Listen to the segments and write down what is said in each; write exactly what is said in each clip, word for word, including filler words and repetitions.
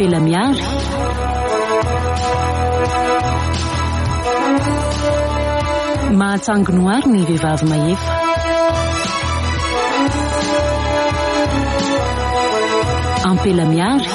ampela miary mahatsanginoary ny vehivavy mahefa ampela miary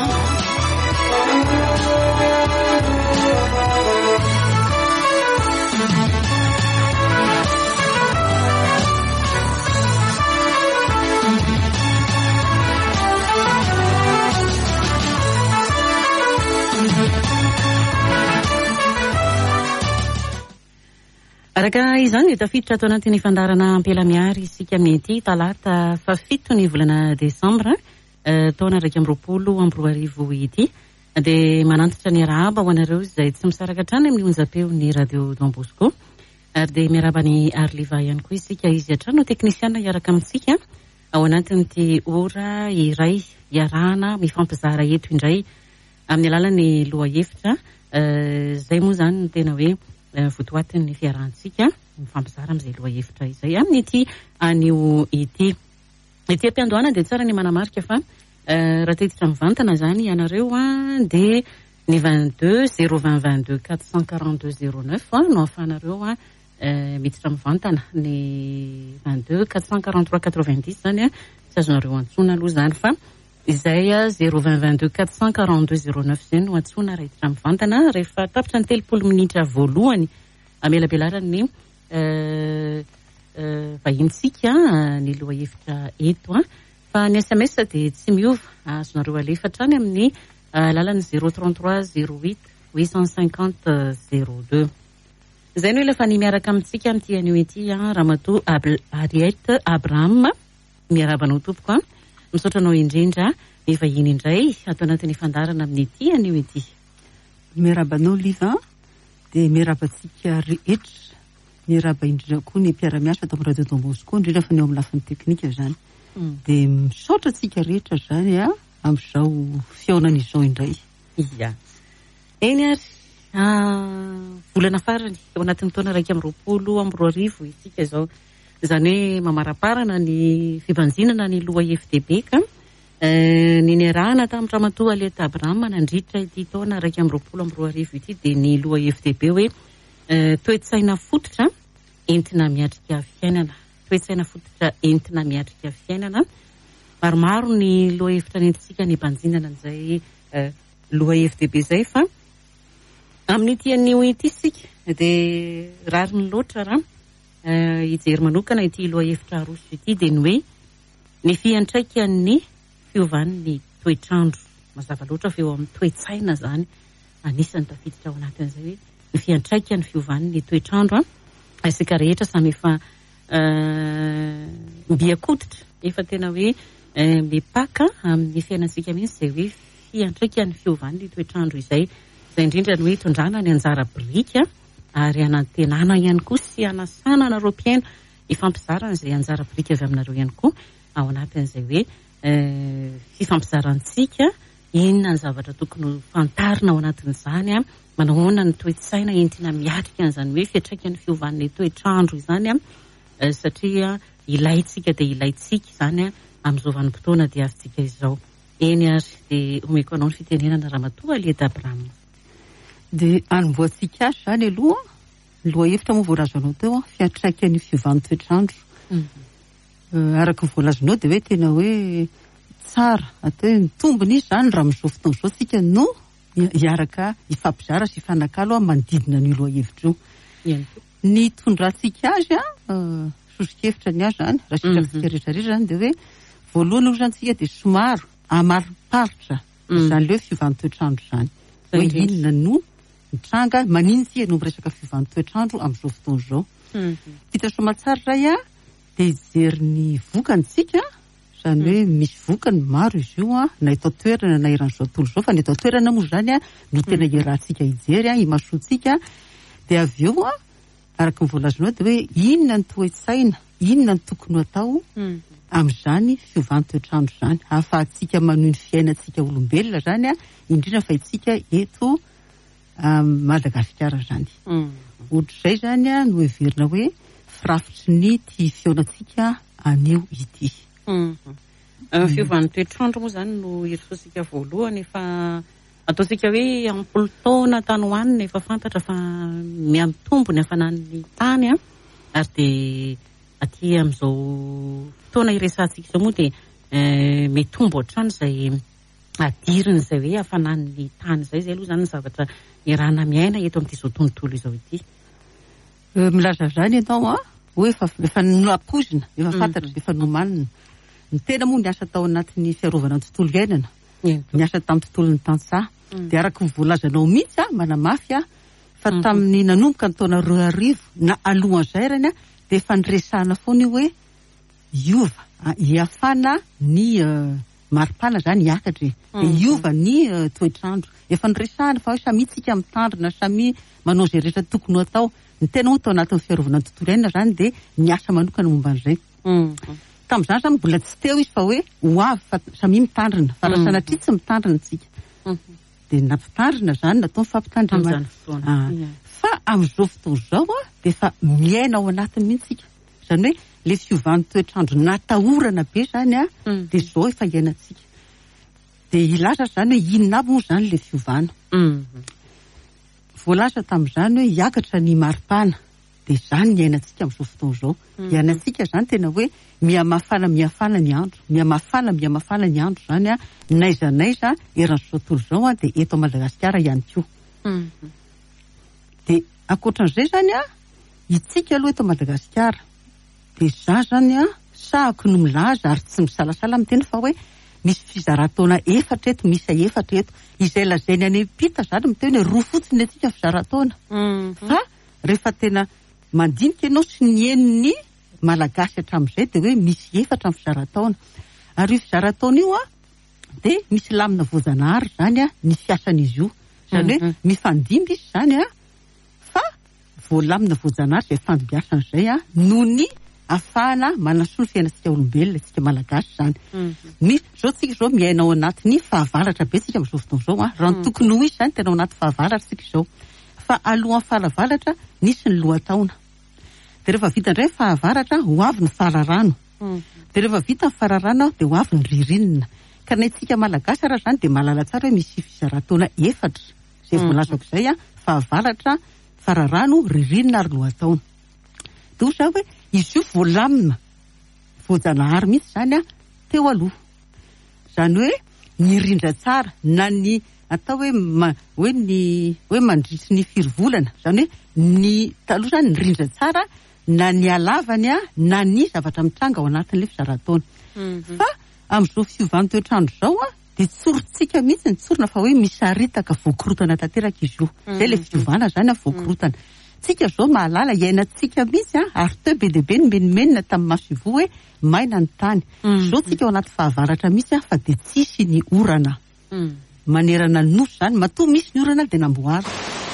araka izany tafiditra ato anatin'ny fandarana ampela miary isika mety talata fa fito ny volana desambra taona raika amby roapolo amby roa arivo ity dia manantitra ny arahaba ho anareo izay tsy misaraka hatrany amin'ny onjam-peon'ny radio Don Bosco ary dia miaraba ny Arliva ihany koa isika izy hatrano teknisiana hiaraka amintsika ao anatin'ity ora iray iarahana mifampizara eto indray amin'ny alalan'ny loha hevitra izay moa zany ny tena hoe votoatin'ny fiarahantsika mifampizara amin'izay loha hevitra izay amin'ity anio ity ity ampiandohana dia tsara ny manamarika fa raha tetitra mivantana zany ianareo a dia ny vingt-deux zéro vingt vingt-deux quatre cent quarante-deux zéro neuf no ahafahanareo a miditra mivantana ny vingt-deux quatre cent quarante-trois quatre-vingt-dix zany a tsy azonareo antsona aloha zany fa izay a zéro vingt vingt-deux quatre cent quarante-deux zéro neuf zay no antsona rehetra mivantana rehefa tapitra ny telopolo minitra voalohany amelabelarany vahintsika ny loha hevitra eto a fa ny S M S dia tsy miova azonareo alefatra any amin'ny lalany zéro trente-trois zéro huit huit cent cinquante zéro deux izay no ilafa ny miaraka amintsika amin'ity anio ity a Ramatoa Ariette Abraham miarabanao tompoko a misaotranao indrindra ny vahiny indray ato anatin'ny fandarana amin'ity anio ity miarabanao Liva dia miarabantsika rehetra miaraba indrindra koa ny mpiara-miasa ato amin'ny radio Don Bosco indrindra fa ny eo amin'ny lafiny teknika zany dia misaotra tsika rehetra zany a amin'izao fiaonana izao indray ia eny ary volana farany eo anatin'ny taona raika amby roapolo amby roa arivo isika izao izany hoe mamaraparana ny fibanjinana ny loha F D B ka ny niarahana tamin'ny Ramatoa Ariette Abraham nandritra ity taona raika amby roapolo amby roa arivo ity dia ny loha F D B hoe toe-tsaina fototra entina miatrika fiainana toe-tsaina fototra entina miatrika fiainana maromaro ny loha hevitra nentsika ny banjinana an'izay loha F D B zay fa amin'ity anio ity sika dia rariny loatra raha hijery manokana ity loha hevitra roso ity dia ny hoe ny fiantraikan'ny fiovan'ny toetrandro mazava loatra fa eo amin'ny toe-tsaina zany anisany tafiditra ao anatin'izay hoe ny fiantraikan'ny fiovan'ny toetrandro a isika rehetra samy efa mbiakoditra efa tena hoe mipaka amin'ny fiainantsika mihitsy zay hoe fiantraikan'ny fiovan'ny toetrandro izay izay indrindra ny hoe tondrana ny anjara brika ary anantenana ihany koa sy anasana anareo mpiaina ifampizarana izay anjara brika avy aminareo ihany koa ao anatin'izay hoe fifampizarantsika inona ny zavatra tokony fantarina ao anatin'izany a manahoana ny toe-tsaina entina miatrika an'izany hoe fiantraikan'ny fiovan'ny toetrandro izany a satria ilaitsika dia ilaitsika izany a amin'izao vanim-potoana dia avintsika izao eny ary dia omeko anao ny fitenenana Ramatoa Ariette Abraham dia anomboantsika azy zany aloha loha hevitra moa voalazo anao teo a fiantraikan'ny fiovan'ny toetrandro araka ny voalazonao dia hoe tena hoe tsara atao hoe mitombony izy zany raha amin'izao fotoana izao tsika no hiaraka hifampizara sy hifanakalo a manodidina ny loha hevitra io ny tondrantsika azy a sosokevitra ny azy zany raha sitratsika rehetrarehetra zany dia hoe voalohany aloha zany tsika dia somaro amariparitra zany le hoe fiovan'ny toetrandro zany hoe inona no mitranga manintsika no miresaka fiovan'ny toetrandro amin'izao fotoana izao hita somatsara ray a dia hijery ny vokantsika zany hoe misy vokany maro izy io a na eto toerana na eran'izao tontolo izao fa ny eto toerana moa zany a no tena iarahantsika hijery a himasoantsika dia avy eo a araka ny voalazonao dia hoe inona ny toe-tsaina inona ny tokony atao amin'izany fiovan'ny toetrandro zany ahafahantsika manohy ny fiainantsika olombelona zany a indrindra fa itsika eto Madagasikara zany ohatr'izay zany a no heverina hoe firafitry ny ty fiaonantsika anio ity fiovan'ny toetrandro moa zany no herisosika voalohany efa ataontsika hoe ampolo taona tany hoanina efa fantatra fa miamitombo ny hafanan'ny tany a ary dia aty amin'izao fotoana iresantsika izao moa dia mitombo hatrany izay adiriny izay hoe hafanan'ny tany izay izay aloha izany ny zavatra irana miaina eto amin'ity izao tontolo izao ity. Milaza zany ianao a hoe efa noampozina efa fantatra efa nomanina ny tena moa niasa tao anatin'ny fiarovana ny tontolo iainana niasa tamin'ny tontolon'ny tantsaha dia araka ny voalazanao mihitsy a manamafy a fa tamin'ny nanomboka ny taona roa arivo na alohan'izay rany a dia efa niresahana foana hoe iova hiafana ny maripana zany hiakatra dia iova ny toetrandro efa niresahana fa hoe samy tsika mitandrina samy manao izay rehetra tokony atao ny tena ho tao anatin'ny fiarovana ny tontolo iainana zany dia niasa manokana momba an'izay. Tamin'izany zany mbola tsy teo izy fa hoe ho avy fa samy mitandrina fa raha sanatria tsy mitandrina tsika dia nampitandrina zany natao mifampitandrina fa amin'izao fotoana izao a dia efa miaina ao anatiny mihitsika izany hoe le fiovan'ny toetrandro natahorana be zany a dia izao efa iainantsika dia ilaza zany hoe inona aby moa zany le fiovana. Voalaza tamin'izany hoe hiakatra ny maripana dia zany ny iainantsika amin'izao fotoana izao. Iainantsika zany tena hoe mihamafana mihamafana ny andro mihamafana mihamafana ny andro zany a naiza naiza eran'izao tontolo izao a dia eto Madagasikara ihany koa. Dia ankoatran'izay zany a itsika aloha eto Madagasikara dia za zany a sahako no milaza ary tsy misalasala miteny fa hoe misy fizarataona efatra eto misy efatra eto izay lazainy any ampita zany miteny hoe roa fotsiny atsika fizarataona fa rehefa tena mandinika ianao sy ny eniny malagasy hatramin'izay dia hoe misy efatra ny fizarataona ary io fizarataona io a dia misy lamina voajanahary zany a ny fiasan'izy io zany hoe mifandimby izy zany a fa voalamina voajanahary izay fandibiasan'izay a noho ny afahana manasoa ny fiainantsika olombelona tsika malagasy zany. Misy zao tsika zao miaina ao anatin'ny fahavaratra be tsika amin'izao fotoana izao a raha ny tokony ho izy zany tena ao anaty fahavaratra tsika izao fa alohan'ny fahavaratra nisy ny lohataona dia rehefa vita indray fahavaratra ho avy ny fararano dia rehefa vita ny fararano dia ho avy ny ririnina ka na itsika malagasy raha zany dia mahalala tsara hoe misy fizarataona efatra izay voalazako izay a fahavaratra fararano ririnina ary lohataona dia ozy hoe izy io voalamina voajanahary mihitsy zany a teo aloha zany hoe nirindra tsara na ny atao hoe hoe ny hoe mandritry ny firy volana zany hoe ny taloha zany nirindra tsara na ny alavany a na ny zavatra mitranga ao anatin'ilay fizarataona fa amin'izao fiovan'ny toetrandro zao a dia tsorintsika mihitsy ny tsorina fa hoe misaritaka voakorotana tanteraka izy io zay le fiovana zany a voakorotana tsika zao mahalala iainantsika mihitsy a ary teo be dia be ny menimenina tamin'ny maso ivo hoe maina ny tany zao tsika ao anaty fahavaratra mihitsy a fa dia tsisy ny orana manerana ny nosy zany matoa misy ny orana dia namboary.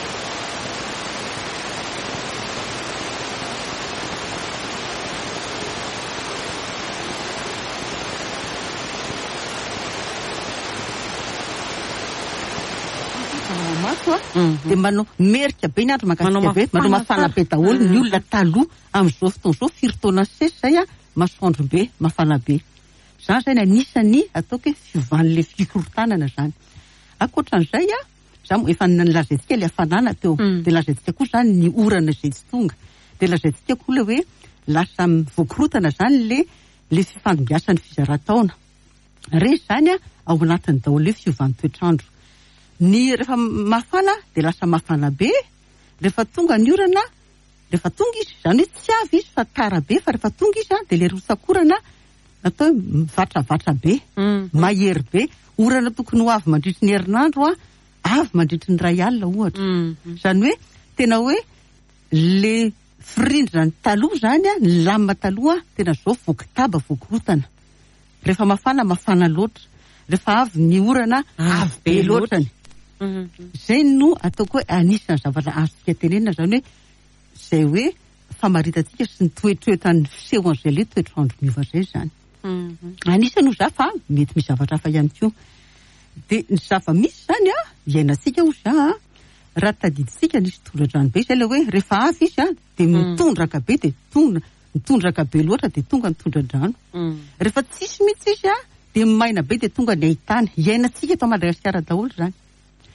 Dia manao merika be ny andro makasika be manao mafana be daholo ny olona taloha amin'izao fotoana izao firy taona sesy zay a masoandro be mafana be zany zany anisany ataoko hoe fiovan'ilay fikorotanana zany. Ankoatran'izay a za efa nalazaintsika ilay hafanana teo dia lazaintsika koa zany ny orana izay tsy tonga dia lazaintsika koa le hoe lasa voakorotana zany le le fifandimbiasan'ny fizarataona re zany a ao anatin'ny daholo le fiovan'ny toetrandro. Ny rehefa mafana dia lasa mafana be rehefa tonga ny orana rehefa tonga izy zany hoe tsy avy izy fa tara be fa rehefa tonga izy a dia le rosakorana natao mivatravatra be mahery be orana tokony ho avy mandritry ny herinandro a avy mandritry ny ray alina ohatra zany hoe tena hoe le firindrina ny taloha zany a ny lamina taloha tena zao voakitaba voakorotana rehefa mafana mafana loatra rehefa avy ny orana avy be loatrany zay no ataoko hoe anisany zavatra azontsika tenenina zany hoe zay hoe famaritantsika sy ny toetroetrany fisehoan'izay le toetrandro miova zay zany anisany ho za fa mety misy zavatra hafa ihany koa dia ny zava-misy zany a iainantsika ho za a raha tadiditsika nisy tondradrano be zay le hoe rehefa avy izy a dia mitondraka be dia tonga mitondraka be loatra dia tonga ny tondradrano rehefa tsisy mihitsy izy a dia maina be dia tonga ny ahitana iainantsika eto Madagasikara daholo zany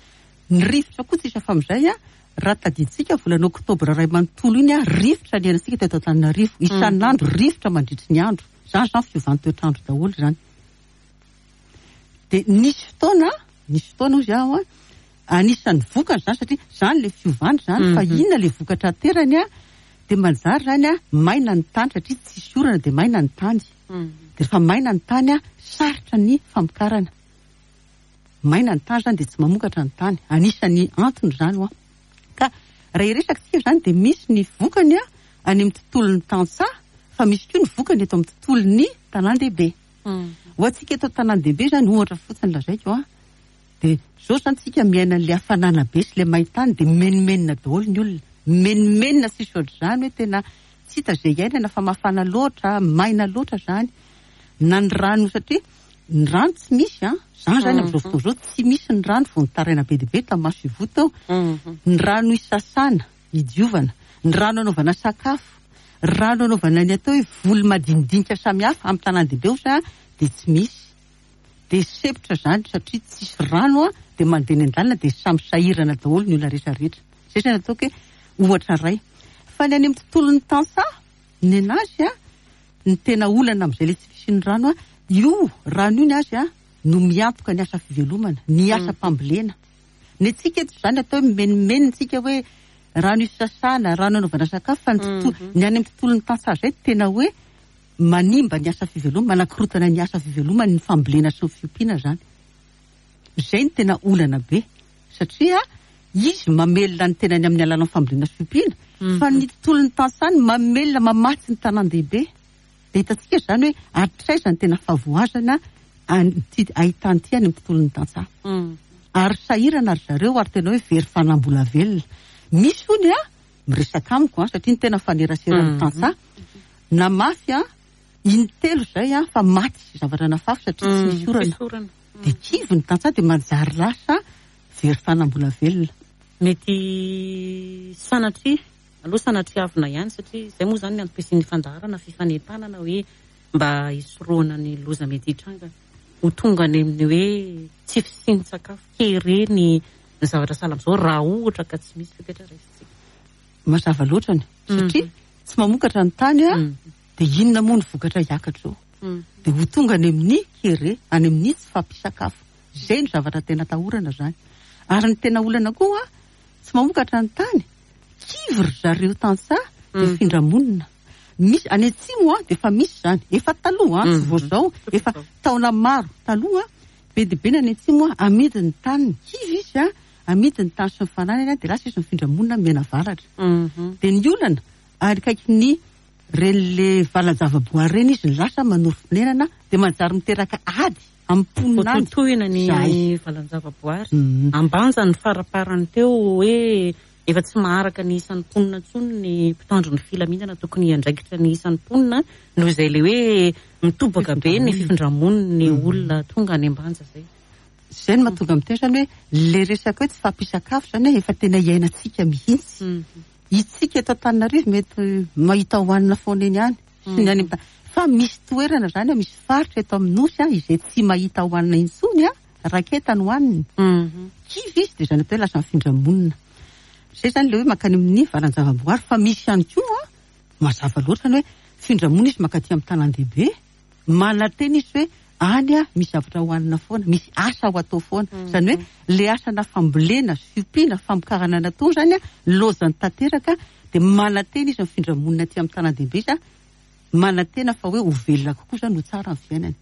ny rivotra koa tsisa famizay a raha tadiditsika volana oktobra ray manontolo iny a rivotra ny anasika teto Antananarivo isan'andro rivotra mandritry ny andro zany zany fiovantoetrandro daholo zany de nisy fotoana nisy fotoana ozy aho a anisan'ny vokany zany satria zany le fiovany zany fa inona le vokatra aterany a de manjary zany a maina ny tany satria tsisy orana de maina ny tany de rehefa maina ny tany a sarotra ny famokarana maina ny tany zany de tsy mamokatra ny tany anisan'ny antony zany ho ka raha iresaka tsika zany de misy ny vokany a any amin'ny tontolon'ny tantsaha fa misy koa ny vokany eto amin'ny tontolon'ny tanàn-dehibe ho antsika eto tanàn-dehibe zany ohatra fotsiny lazaiko a de zao zany tsika miaina an'le hafanana be sy le maintany de menimenina daholo ny olona menimenina sisy ohatry zany hoe tena tsy hita zay iainana fa mafana loatra maina loatra zany na ny rano satria ny rano tsy misy a zany zany amin'izao fotoana zao tsy misy ny rano vao nitaraina be dibe tamin'ny maso ivo tao ny rano isasana hidiovana ny rano anaovana sakafo rano anaovana ny atao hoe volo madinidinika samihafa amin'ny tanàn-dehibe osa de tsy misy de sepotra zany satria tsisy rano a de mandeha ny an-dalana de samy sahirana daholo ny olona rehetra rehetra zay zany ataoko hoe ohatra ray fa ny any amin'ny tontolon'ny tantsaha ny anazy a ny tena olana amin'izay le tsy fisy ny rano a io rano io ny azy a no miantoka ny asa fivelomana ny asa mpambolena ny atsika eto zany atao hoe menimenitsika hoe rano isasana rano anaovana sakafo fa ny tontolo ny any amin'ny tontolon'ny tantsaha zay tena hoe manimba ny asa fivelomana manakorotana ny asa fivelomana ny fambolena sy ny fiompiana zany zay ny tena olana be satria izy mamelona ny tena ny amin'ny alalany fambolena sy fiompiana fa ny tontolon'ny tantsaha ny mamelona mamatsy ny tanàn-dehibe de hitantsika zany hoe atraiza ny tena favoazana ahitany ty any amin'ny tontolon'ny tantsaha ary sahirana ary zareo ary tena hoe very fanambola velona misy ony a miresaka amiko a satria ny tena faneraseran'ny tantsaha na mafy a intelo zay a fa maty sy zavatra nafafy satria tsy misy orana de kivy ny tantsaha de manjary lasa very fanambola velona mety sanatria aloha sanatria avina ihany satria zay moa zany ny antom-pisian'ny fandaharana fifanentanana hoe mba hisoroana ny loza mety hitranga ho tonga ny amin'ny hoe tsy fisiany sakafo kereny ny zavatra sahala am'izao raha ohatra ka tsy misy fepetra raisitsika mazava loatrany satria tsy mamokatra ny tany a de inona moa ny vokatra hiakatra zao de ho tonga any amin'ny kere any amin'ny tsy fampisakafo zay ny zavatra tena tahorana zany ary ny tena olana koa tsy mamokatra ny tany kivy zareo tantsaha de findramonina misy any atsimo a de efa misy zany efa taloha a tsy vao zao efa taona maro taloha be de be ny any atsimo a amidy ny tany kivy izy a amidy ny tany sy ny fananana de lasa izy ny findramonina miena varatra de ny olana ary kaiky ny ren'le valan-javaboary reny izy ny lasa manoro fonenana de manjary miteraka ady amponany totohina ny valan-javaboary ambanja ny faraparany teo hoe efa tsy maharaka ny isan'ny mponina ntsony ny mpitandro ny filaminana tokony andraikitra ny isan'ny mponina noho izay le hoe mitobaka be ny fifindramoniny ny olona tonga any ambanja zay zay ny mahatonga am'teny zany hoe le resaka hoe tsy fampisakafo zany efa tena iainantsika mihitsy itsika eto Antananarivo mety mahita hoanina foana eny any sy ny any fa misy toerana zany a misy faritra eto amin'osy a izay tsy mahita hoanina intsony a raketany hoaniny kivy izy de zany atao hoe lasa mifindramonina zay zany le hoe makany amin'ny valan-javaboary fa misy ihany koa a mazava loatra ny hoe findramonina izy makaty amin'ny tanàn-dehibe manateny izy hoe any a misy zavatra hoanina foana misy asa ho atao foana zany hoe le asana fambolena fiompiana famokarana natao zany a lozany tanteraka de manateny izy mifindramonina aty amin'ny tanàn-dehibe izy a manatena fa hoe ho velona kokoa zany ho tsara ny fiainany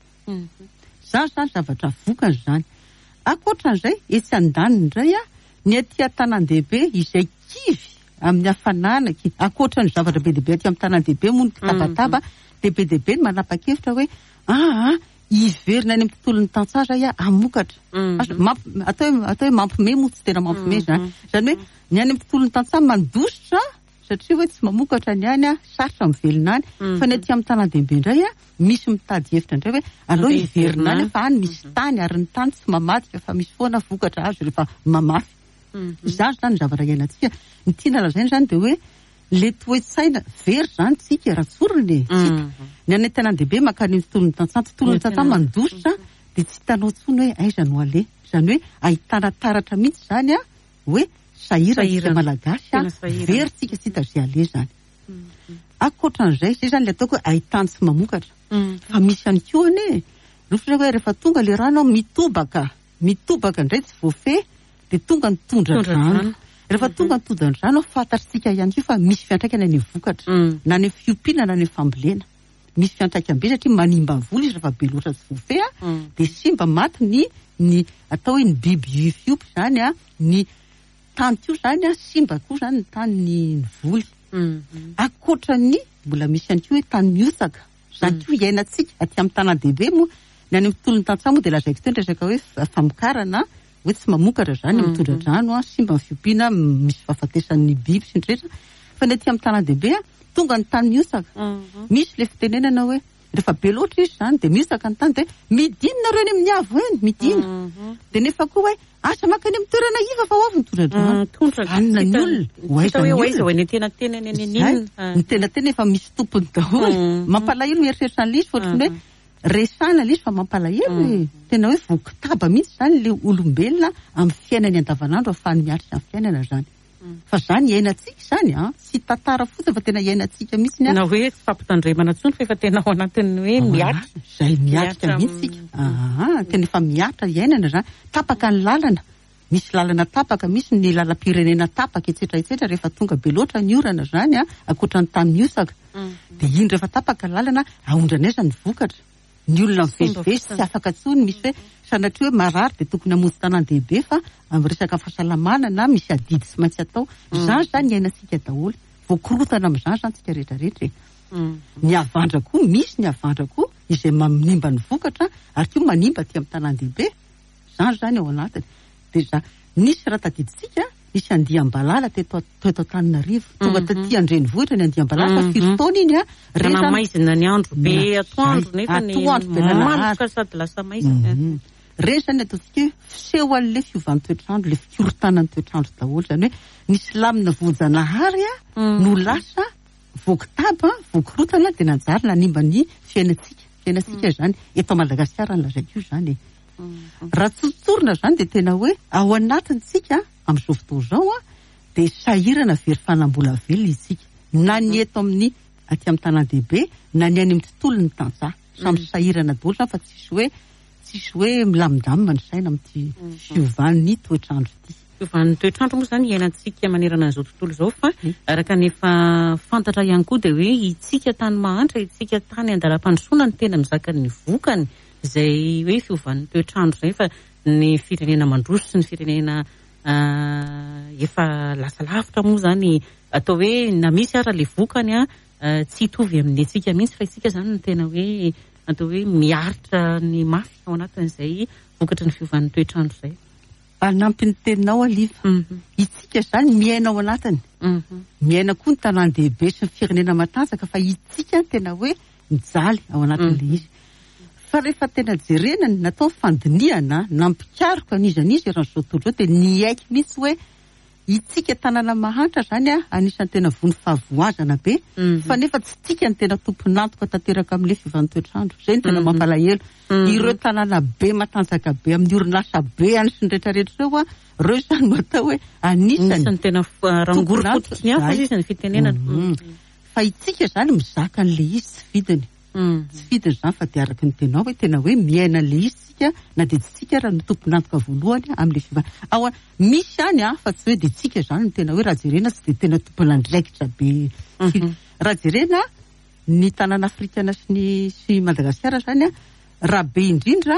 zany zany zavatra vokany zany akoatran'izay etsy andaniny indray a ny aty an-tanàn-dehibe izay kivy amin'ny hafanana akoatra ny zavatra be dehibe aty amin'ny tanàn-dehibe moa ny kitabataba de be dehibe ny manapa-kevitra hoe aa iverina any amin'ny tontolon'ny tantsaha zay a amokatra atao atao hoe mampime moa tsy tena mampime zany zany hoe ny any amin'ny tontolon'ny tantsaha mandositra satria hoe tsy mamokatra ny any a sarotra mivelona any fa ny aty amin'ny tanàn-dehibe indray a misy mitady hevitra indray hoe aloha iverina any fa any misy tany ary ny tany tsy mamaty fa misy foana vokatra azo rehefa mamafy zany zany zavatra iainantsika ny tiana lazainy zany de hoe le toe-tsaina very zany tsika ratsoriny tsika ny any tanàn-dehibe makany tontolon'ny tantsaha tontolon'ny tantsaha mandositra de tsy hitanao tsony hoe aiza no ale zany hoe ahitana taratra mihitsy zany a hoe sahirana malagasy veritsika sy tazale zany. Akoatran'izay zay zany le ataoko hoe ahitany tsy mamokatra. Fa misy ihany koa ane rofitra hoe rehefa tonga le rano mitobaka mitobaka indray tsy voafehy de tonga ny tondra rano. Rehefa tonga ny tondra rano fantatsika ihany koa fa misy fiantraikany ny vokatra na ny fiompiana na ny fambolena. Misy fiantraikany be satria manimba ny volo izy rehefa be loatra tsy voafehy de simba maty ny ny atao hoe ny biby fiompy zany a ny tany koa zany a simba koa zany ny tany ny voly. Akoatran'ny mbola misy ihany koa hoe tany miotsaka zany koa iainantsika aty amin'ny tanàn-dehibe moa ny any tolony tantsaha moa de lazaiko teo ny resaka hoe famokarana hoe tsy mamokatra zany mitondra drano a simba ny fiompiana misy fahafatesan'ny biby sy ny rehetra fa ny aty amin'ny tanàn-dehibe a tonga ny tany miotsaka. Misy le fitenenana hoe rehefa be loatra izy zany de miotsaka ny tany de midinina reo any amin'ny avo eny midina de nefa koa hoe asa makany amin'ny toerana iva fa ovy mitondra drano anina ny olona ny tena tena efa misy tompony daholo mampalahelo mieritreritra an'le izy fotony hoe resana le izy fa mampalahelo tena hoe vokitaba mihitsy zany le olombelona amin'ny fiainany andavanandro ahafahany miaritra amin'ny fiainana zany. Fa zany iainantsika zany a sy tantara fotsiny fa tena iainantsika mihitsy na hoe tsy fampitandremana tsony fa efa tena ao anatiny hoe miatra zay miatrika mihitsika aha tena efa miatra iainana zany tapaka ny lalana misy lalana tapaka misy ny lalam-pirenena tapaka etsetra etsetra rehefa tonga be loatra ny orana zany a akoatra ny tany miosaka de iny rehefa tapaka ny lalana ahondrana aiza ny vokatra ny olona mivezivezy tsy afaka tsony misy hoe sanatria hoe marary de tokony hamonjy tanàn-dehibe fa amin'ny resaka fahasalamana na misy adidy sy maintsy atao zany zany iainantsika daholo voakorotana amin'izany zany tsika rehetrarehetra. Ny avandra koa misy ny avandra koa izay manimba ny vokatra ary koa manimba aty amin'ny tanàn-dehibe zany zany ao anatiny de za nisy raha tadiditsika nisy Andiambalala teto teto Antananarivo tonga taty Andrenivohitra ny Andiambalala fa firy taona iny a rena maizina ny andro be atoandro nefa ny maloka sady lasa maizina reny zany ataontsika fiseho an'le fiovan'ny toetrandro le fikorotanan'ny toetrandro daholo zany hoe nisy lamina voajanahary a no lasa voakitaba voakorotana de nanjary nanimba ny fiainantsika fiainantsika zany eto Madagasikara ny lazaiko io zany raha tsotsorina zany de tena hoe ao anatintsika amin'izao fotoana zao a de sahirana very fanambola velona isika na ny eto amin'ny aty amin'ny tanàn-dehibe na ny any amin'ny tontolon'ny tantsaha samy sahirana daholo zany fa tsisy hoe tsisy hoe milamindamina ny saina amin'ity fiovan'ny toetrandro ity. Fiovan'ny toetrandro moa zany iainantsika manerana an'izao tontolo zao fa araka nefa fantatra ihany koa de hoe itsika tany mahantra itsika tany andalam-pandrosoana ny tena mizaka ny vokany izay hoe fiovan'ny toetrandro zay fa ny firenena mandroso sy ny firenena efa lasa lavitra moa zany atao hoe na misy ara le vokany a tsy hitovy amin'ny antsika mihitsy fa isika zany no tena hoe atao hoe miaritra ny mafy ao anatin'izay vokatra ny fiovan'ny toetrandro zay. Anampy ny teninao aliva itsika zany miaina ao anatiny miaina koa ny tanàn-dehibe sy ny firenena matanjaka fa itsika tena hoe mijaly ao anatin'le izy fa rehefa tena jerena ny natao fandiniana nampikaroka an'izan'izy raha zao tontolo zao de ny aiky mihitsy hoe itsika tanàna mahantra zany a anisan'ny tena vony fahavoazana be fa nefa tsy tika ny tena tomponantoka tanteraka amin'le fiovan'ny toetrandro zay ny tena mampalahelo ireo tanàna be matanjaka be amin'ny orinasa be any sy ny rehetrarehetra reo a reo zany matao hoe anisan'ny tena rangorofototsy ny hafa izy ny fitenenana fa itsika zany mizaka an'le izy tsy vidiny tsy vidiny zany fa de araka ny tenao hoe tena hoe miaina an'le izy tsika na de tsika raha ny tomponantoka voalohany amin'le fiva ao misy any a fa tsy hoe de tsika zany ny tena hoe raha jerena tsy de tena tomponandraikitra be raha jerena ny tanàna afrikana sy ny sy Madagasikara zany a raha be indrindra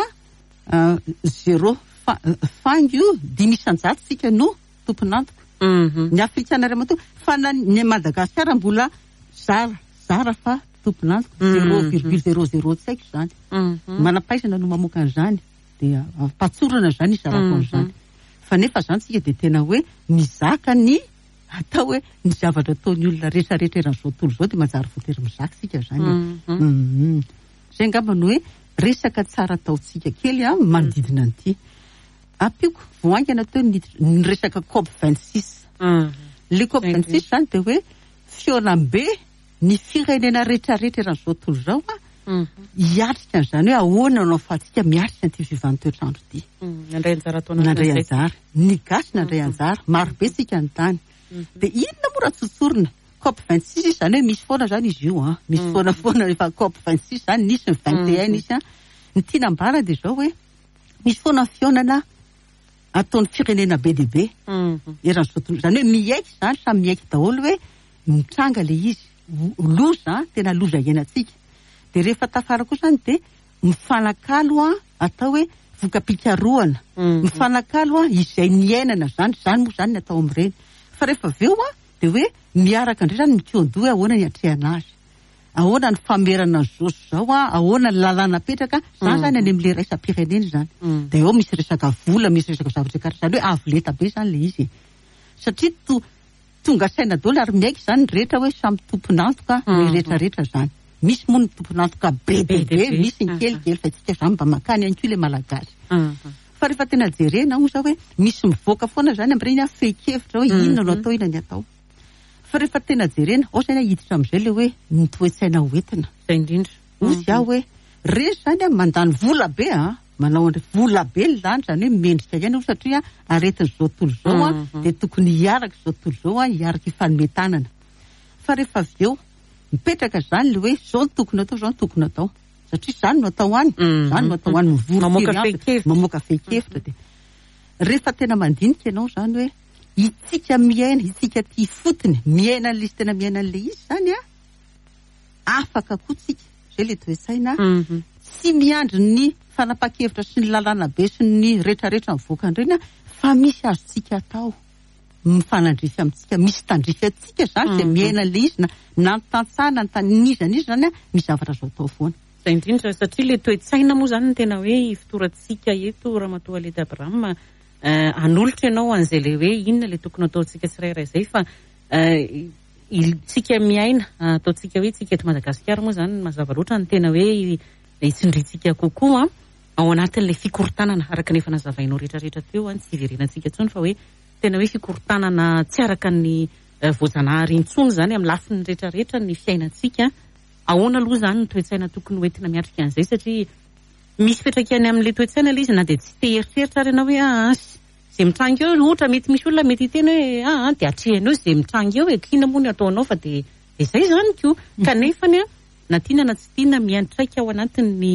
zéro fangy io dimy isan-jato tsika no tomponantoka ny afrikana ray mato fa ny Madagasikara mbola zara zara fa tomponantoka zéro virgule zéro zéro tsy haiko zany manampaisana no mamoaka an'izany de patsorana zany izy arakoan' zany fa nefa zany tsika de tena hoe mizaka ny atao hoe ny zavatra ataon'ny olona rehetrarehetra eran'izao tontolo zao de manjary voatery mizaka tsika zany zay angamba no hoe resaka tsara ataotsika kely a manodidina an'ity ampiko voaingana teo ny resaka COP vingt-six le COP vingt-six zany de hoe fiaonam-be ny firenena rehetrarehetra eran'izao tontolo zao a hiatrika an'izany hoe ahoana anao fahatsika miatrika n'ity fivantoetrandro ity. Nandray anjara taona nandray anjara ny gasy nandray anjara maro be sika ny tany dia inona mora tsotsorina COP vingt-six izany hoe misy foana zany izy io a misy foana foana rehefa COP vingt-six zany nisy ny vingt et un isy a ny tiana ambara dia zao hoe misy foana fionana ataon'ny firenena be dia be eran'izao tontolo zany hoe miaiky zany samy miaiky daholo hoe mitranga le izy loza tena loza iainantsika dia rehefa tafara koa zany dia mifanakalo a atao hoe vokam-pikarohana mifanakalo a izay niainana zany zany moa zany ny atao amin'ireny fa rehefa aveo a dia hoe miaraka indray zany mikoandoha ahoana ny atrehana azy ahoana ny famerana ny zosy zao a ahoana ny lalàna petraka zany zany any amin'le raisam-pirenena zany dia eo misy resaka vola misy resaka zavatra karaha zany hoe avoleta be zany le izy satria to tonga saina daholo ary miaiky zany ny rehetra hoe samy tompon'antoka ny rehetrarehetra zany misy moa ny tompon'antoka be be be misy ny kelikely fa itsika zany mba makany ihany koa le malagasy fa rehefa tena jerena o zao hoe misy mivoaka foana zany amin'ireny fehi-kevitra hoe inona no atao inona ny atao fa rehefa tena jerena ao zany hiditra amin'izay le hoe ny toe-tsaina hoentina zay indrindra ozy aho hoe rery zany a mandany vola be a manao vola be ny lany zany hoe mendrika ihany satria aretin'izao tontolo zao a dia tokony hiaraka izao tontolo zao a hiaraka ifanometanana fa rehefa avy eo mipetraka zany le hoe zao no tokony atao zao no tokony atao satria zany no atao any zany no atao any mivory mamoaka fehi-kevitra dia rehefa tena mandinika ianao zany hoe itsika miaina itsika ty fotony miaina an'le izy tena miaina an'le izy zany a afaka koa tsika zay le toe-tsaina tsy miandry ny fanapa-kevitra sy ny lalàna be sy ny rehetrarehetra mivoaka andreny fa misy azotsika atao mifanandrify amintsika misy tandrify atsika zany zay miaina an'le izy na na ny tantsahana ny tanizan'izy zany a misy zavatra zao atao foana zay indrindra satria le toe-tsaina moa zany ny tena hoe fitoratsika eto ramatoa Leda Abraham anolotra ianao an'izay le hoe inona le tokony ataontsika tsirairay zay fa tsika miaina ataontsika hoe tsika eto Madagasikara moa zany mazava loatra ny tena hoe hitsindritsika kokoa ao anatin'le fikorotanana araka nefa nazavainao rehetrarehetra teo any tsy hiverenantsika intsony fa hoe tena hoe fikorotanana tsy araka ny voajanahary intsony zany amin'ny lafiny rehetrarehetra ny fiainantsika ahoana aloha zany ny toe-tsaina tokony hoentina miatrika an'izay satria misy petraka any amin'le toe-tsaina le izy na dia tsy te eritreritra ary ianao hoe ah zay mitranga eo ohatra mety misy olona mety hiteny hoe ah dia atrehana eo zay mitranga eo e kina moa ny ataonao fa dia dia zay zany koa kanefany a na tiana na tsy tiana miantraika ao anatin'ny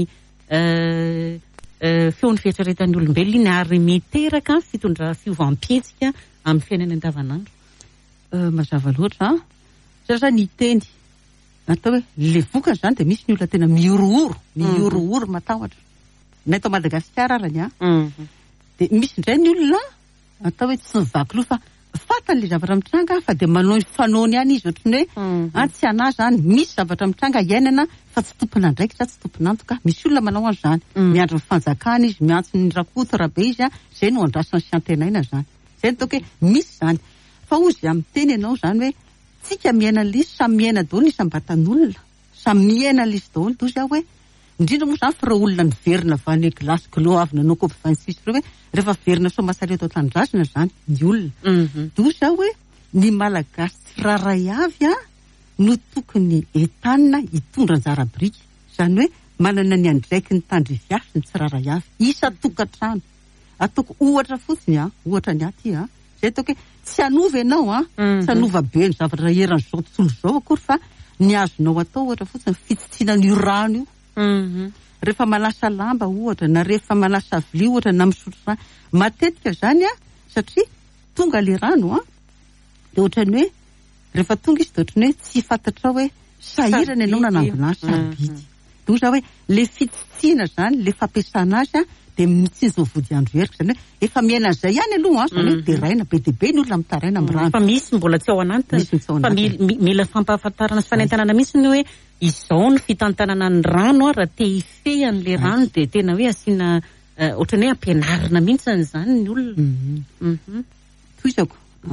feon'ny fieritreretan'ny olombelona ary miteraka fitondra fiovam-pihetsika amin'ny fiainana andavanandro mazava loatra satria zany hiteny atao hoe le voka zany dia misy ny olona tena miorooro miorooro matahotra na eto Madagasikara arany a dia misy indray ny olona atao hoe tsy mivaky loha fa fatany le zavatra mitranga fa dia manao fanaony ihany izy ohatrany hoe tsy anahy zany misy zavatra mitranga iainana fa tsy tompona andraikitra tsy tompona antoka misy olona manao an'izany miandry ny fanjakana izy miantso ny rakoto rabe izy a zay no andrasany siantenaina zany zay ny taoko hoe misy zany fa ozy amin'ny teny ianao zany hoe tsika miaina an'lizy samy miaina daholo ny sambatan'olona samy miaina an'lizy daholo dozy aho hoe indrindra moa zany fa ireo olona niverina avy any glasy glo avy nanao COP vingt-six ireo hoe rehefa verina so masareto an-tanindrazana zany ny olona dozy aho hoe ny malagasy tsiraray avy a no tokony entanina hitondra anjara biriky zany hoe manana ny andraiky ny tandrify afy ny tsiraray avy isa tokantrano ataoko ohatra fotsiny a ohatra ny aty a zay ataoko hoe tsy anova ianao a tsy anova be ny zavatra eran'izao tontolo zao akory fa ny azonao atao ohatra fotsiny fitsitsina ny rano io rehefa manasa lamba ohatra na rehefa manasa vilia ohatra na misotro rano matetika zany a satria tonga le rano a dia ohatrany hoe rehefa tonga izy dia ohatrany hoe tsy fantatra hoe sahirana ianao nanangona azy sabidy doza hoe le fitsitsina zany le fampiasana azy a dia mitsinjo vody andro herika zany hoe efa miaina zay ihany aloha zany hoe dia raina be dia be ny olona mitaraina amin'ny rano fa misy mbola tsy ao anatiny fa mila fampahafantarana sy fanentanana misy ny hoe izao ny fitantanana ny rano a raha te hifehan'le rano dia tena hoe asiana ohatrany hoe ampianarina mihitsy zany ny olona toizako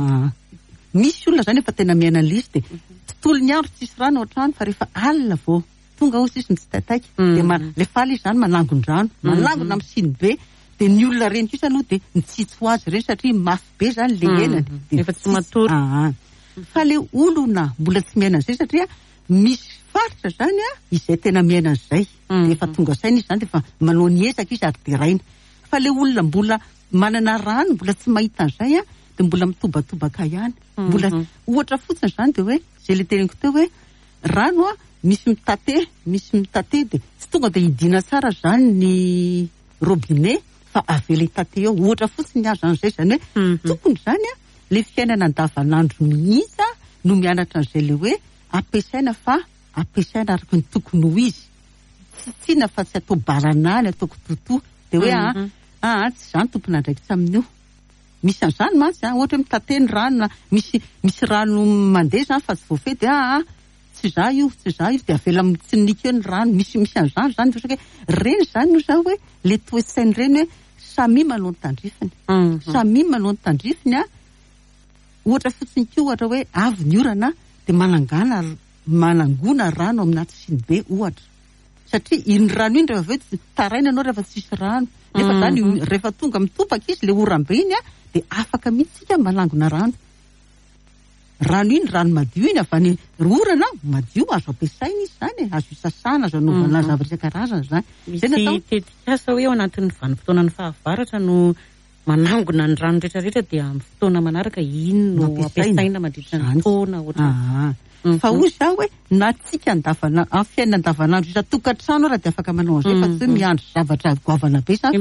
misy olona zany efa tena miaina an'lizy dia tontolo ny andro tsisy rano ohatrany fa rehefa alina vao tonga ozy izy mitsitataika dia le faly izy zany manangon-drano manangona amin'ny siny be dia ny olona reny kosa aloha dia mitsitso azy reny satria mafy be zany le enany efa tsy matory fa le olona mbola tsy miaina an'izay satria misy faritra zany a izay tena miaina an'izay de efa tonga saina izy zany de efa manao ny ezaka izy ary de raina fa le olona mbola manana rano mbola tsy mahita an'izay a de mbola mitobatobaka ihany mbola ohatra fotsiny zany de hoe zay le teneniko teo hoe rano a misy mitate misy mitate de tsy tonga de hidina tsara zany ny robinet fa avela hitate eo ohatra fotsiny azo an'izay zany hoe tokony zany a le fiainana andavanandro mihitsy no mianatra an'izay le hoe ampiasaina fa ampiasaina araka ny tokony ho izy tsy tiana fa tsy atao baranany ataoko totoa de hoe a ah tsy zany tompona ndraiky tsy amin'io misy an'izany mantsy a ohatra mitate ny rano na misy misy rano mandeha zany fa tsy voafehy de ah tsy za io tsy za io de avela mitsininika eo ny rano misy misy an'izany zany de hoe reny zany no zany hoe le toe-tsainy reny hoe samy manao ny tandrifiny samy manao ny tandrifiny a ohatra fotsiny ko ohatra hoe avy ny orana de manangana manangona rano aminaty siny be ohatra satria iny rano iny rehefa aveo taraina anao rehefa tsisy rano nefa zany rehefa tonga mitopaka izy le orambe iny a de afaka mihitsy sika malangona rano rano iny rano madio iny avy any orana madio azo ampiasaina izy zany azo isasana azo anaovana zavatra isan-karazany zany misy tetikasa hoe ao anatin'ny vanim-potoanan'ny fahavaratra no manangona ny rano rehetrarehetra dia amin'ny fotoana manaraka iny no ampiasaina mandritra ny taona ohatra fa hoy za hoe na tsika andavanandro amin'ny fiainana andavanandro isan-tokantrano raha de afaka manao an'izay fa tsy hoe miandry zavatra goavana be zany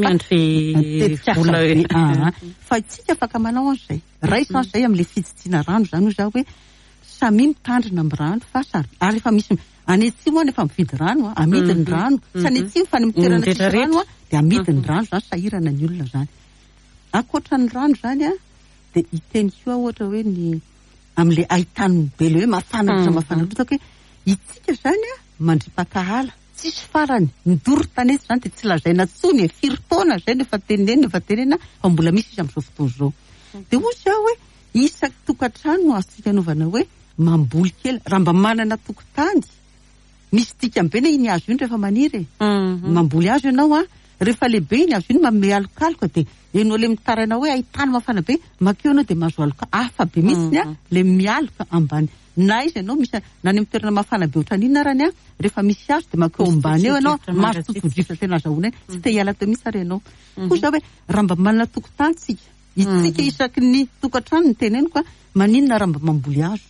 fa tsika afaka manao an'izay raisy an'izay amin'le fitsitiana rano zany hoy za hoe samy mitandrina amin'ny rano fa sary ary efa misy any atsimo any efa mividy rano amidy ny rano sy any atsimo fa ny mitoerana tsisy rano a de amidy ny rano zany sahirana ny olona zany akoatra ny rano zany a de iteny koa ohatra hoe ny amin'le ahitany be le hoe mafana loatra mafana loatra hoe itsika zany a mandripaka ala tsisy farany midoro tanety zany de tsy lazaina tsony e firy taona zay nefa tenena efa tenena fa mbola misy izy amin'izao fotoana zao de hoy za hoe isaky tokantrano no azontsika anaovana hoe mamboly kely raha mba manana tokotany misy dikambena iny hazo iny rehefa maniry e mamboly hazo ianao a rehefa lehibe iny hazo iny manome alokaloka de enao le mitaraina hoe ahitany mafana be makeo anao de mahazo aloka afa be mihitsiny a le mialoka ambany na izy ianao misy na ny mitoerana mafana be ohatran'iny arany a rehefa misy hazo de makeo ambany eo ianao mahazo toto-drivotra tena azahoana eny tsy te hiala teo mihitsy ary ianao koa za hoe raha mba manana tokotany tsika itsika isaky ny tokantrano ny teneniko a maninona raha mba mamboly hazo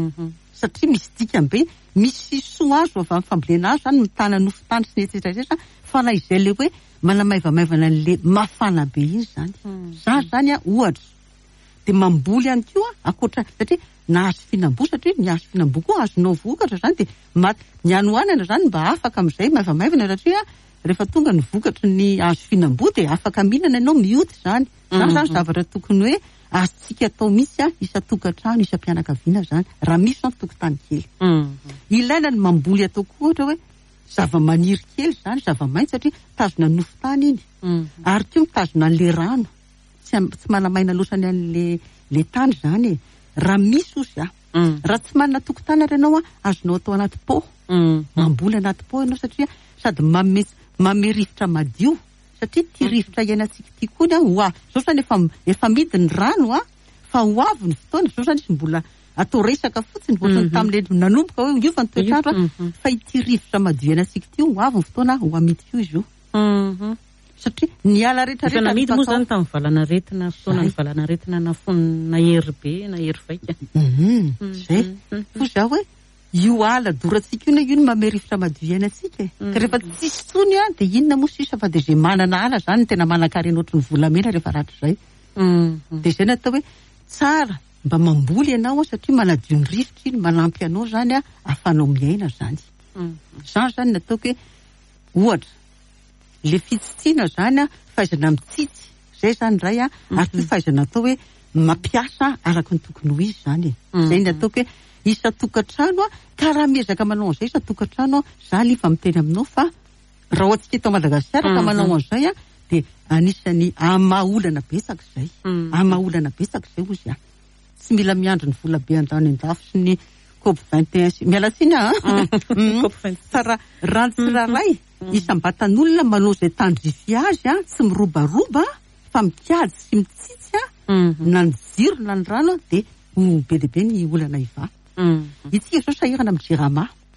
satria misy dikambe misy soa azo avy amin'ny fambolena hazo zany mitana nofo tany sy ny etsetrarehetra fa na izay le hoe manamaivamaivana an'le mafana be iny zany za zany a ohatra de mamboly ihany koa akoatra satria nahazo fihinam-bo satria ny hazo fihinam-bo koa azonao vokatra zany de ny anoanana zany mba afaka amin'izay maivamaivana satria rehefa tonga ny vokatra ny hazo fihinam-bo de afaka mihinana ianao mihody zany zany zany zavatra tokony hoe azontsika atao misy a isa-tokantrano isam-pianakaviana zany raha misy ny tokotany kely ilaina ny mamboly atao koa ohatra hoe zava-maniry kely zany zava-maitso satria tazona nofo tany iny ary koa mitazona an'le rano tsy manamaina loatra ny an'le le tany zany e raha misy ozy a raha tsy manana tokotany ary ianao a azonao atao anaty po mamboly anaty po ianao satria sady mame mame rivotra madio satria ty rivotra iainantsika ty koa ny a hoa zao zany efa efa midy ny rano a fa ho avy ny fotoana zao zany izy mbola atao resaka fotsiny ohatrany tam'le nanomboka hoe iova ny toetrandro a fa ity rivotra madio iainantsika ty ho avy ny fotoana ho amidy koa izy io satria ny ala rehetrarehetra namidy moa zany tamin'ny valanaretina fotoana ny valanaretina na fonina hery be na hery vaika zay fo za hoe io ala dorantsika io na io ny mame rivotra madio iainantsika e ka rehefa tsisy tsony a de inona moa sisa fa de zay manana ala zany tena manan-karena ohatry ny volamena rehefa rahatr' zay de zay natao hoe tsara mba mamboly ianao satria manadio ny rivotra iny manampy anao zany a afanao miaina zany zany zany nataoko hoe ohatra le fitsitiana zany a fahaizana mitsitsy zay zany ray a ary ty fahaizana atao hoe mampiasa araka ny tokony ho izy zany e zay nataoko hoe isa-tokantrano a ka raha miezaka manao an'izay isa-tokantrano a za lifa miteny aminao fa raha ohatsika eto Madagasikara ka manao an'izay a de anisany amaolana betsaka zay amaolana betsaka zay ozy a tsy mila miandro ny vola be andany an-dafo sy ny COP vingt et un miala tsiny a fa raha ranotsiraray isam-batan'olona manao zay tandrify azy a tsy mirobaroba fa mikady sy mitsitsy a na ny jiro na ny rano de be dia be ny olana iva itsika zao sahirana amin'ny jirama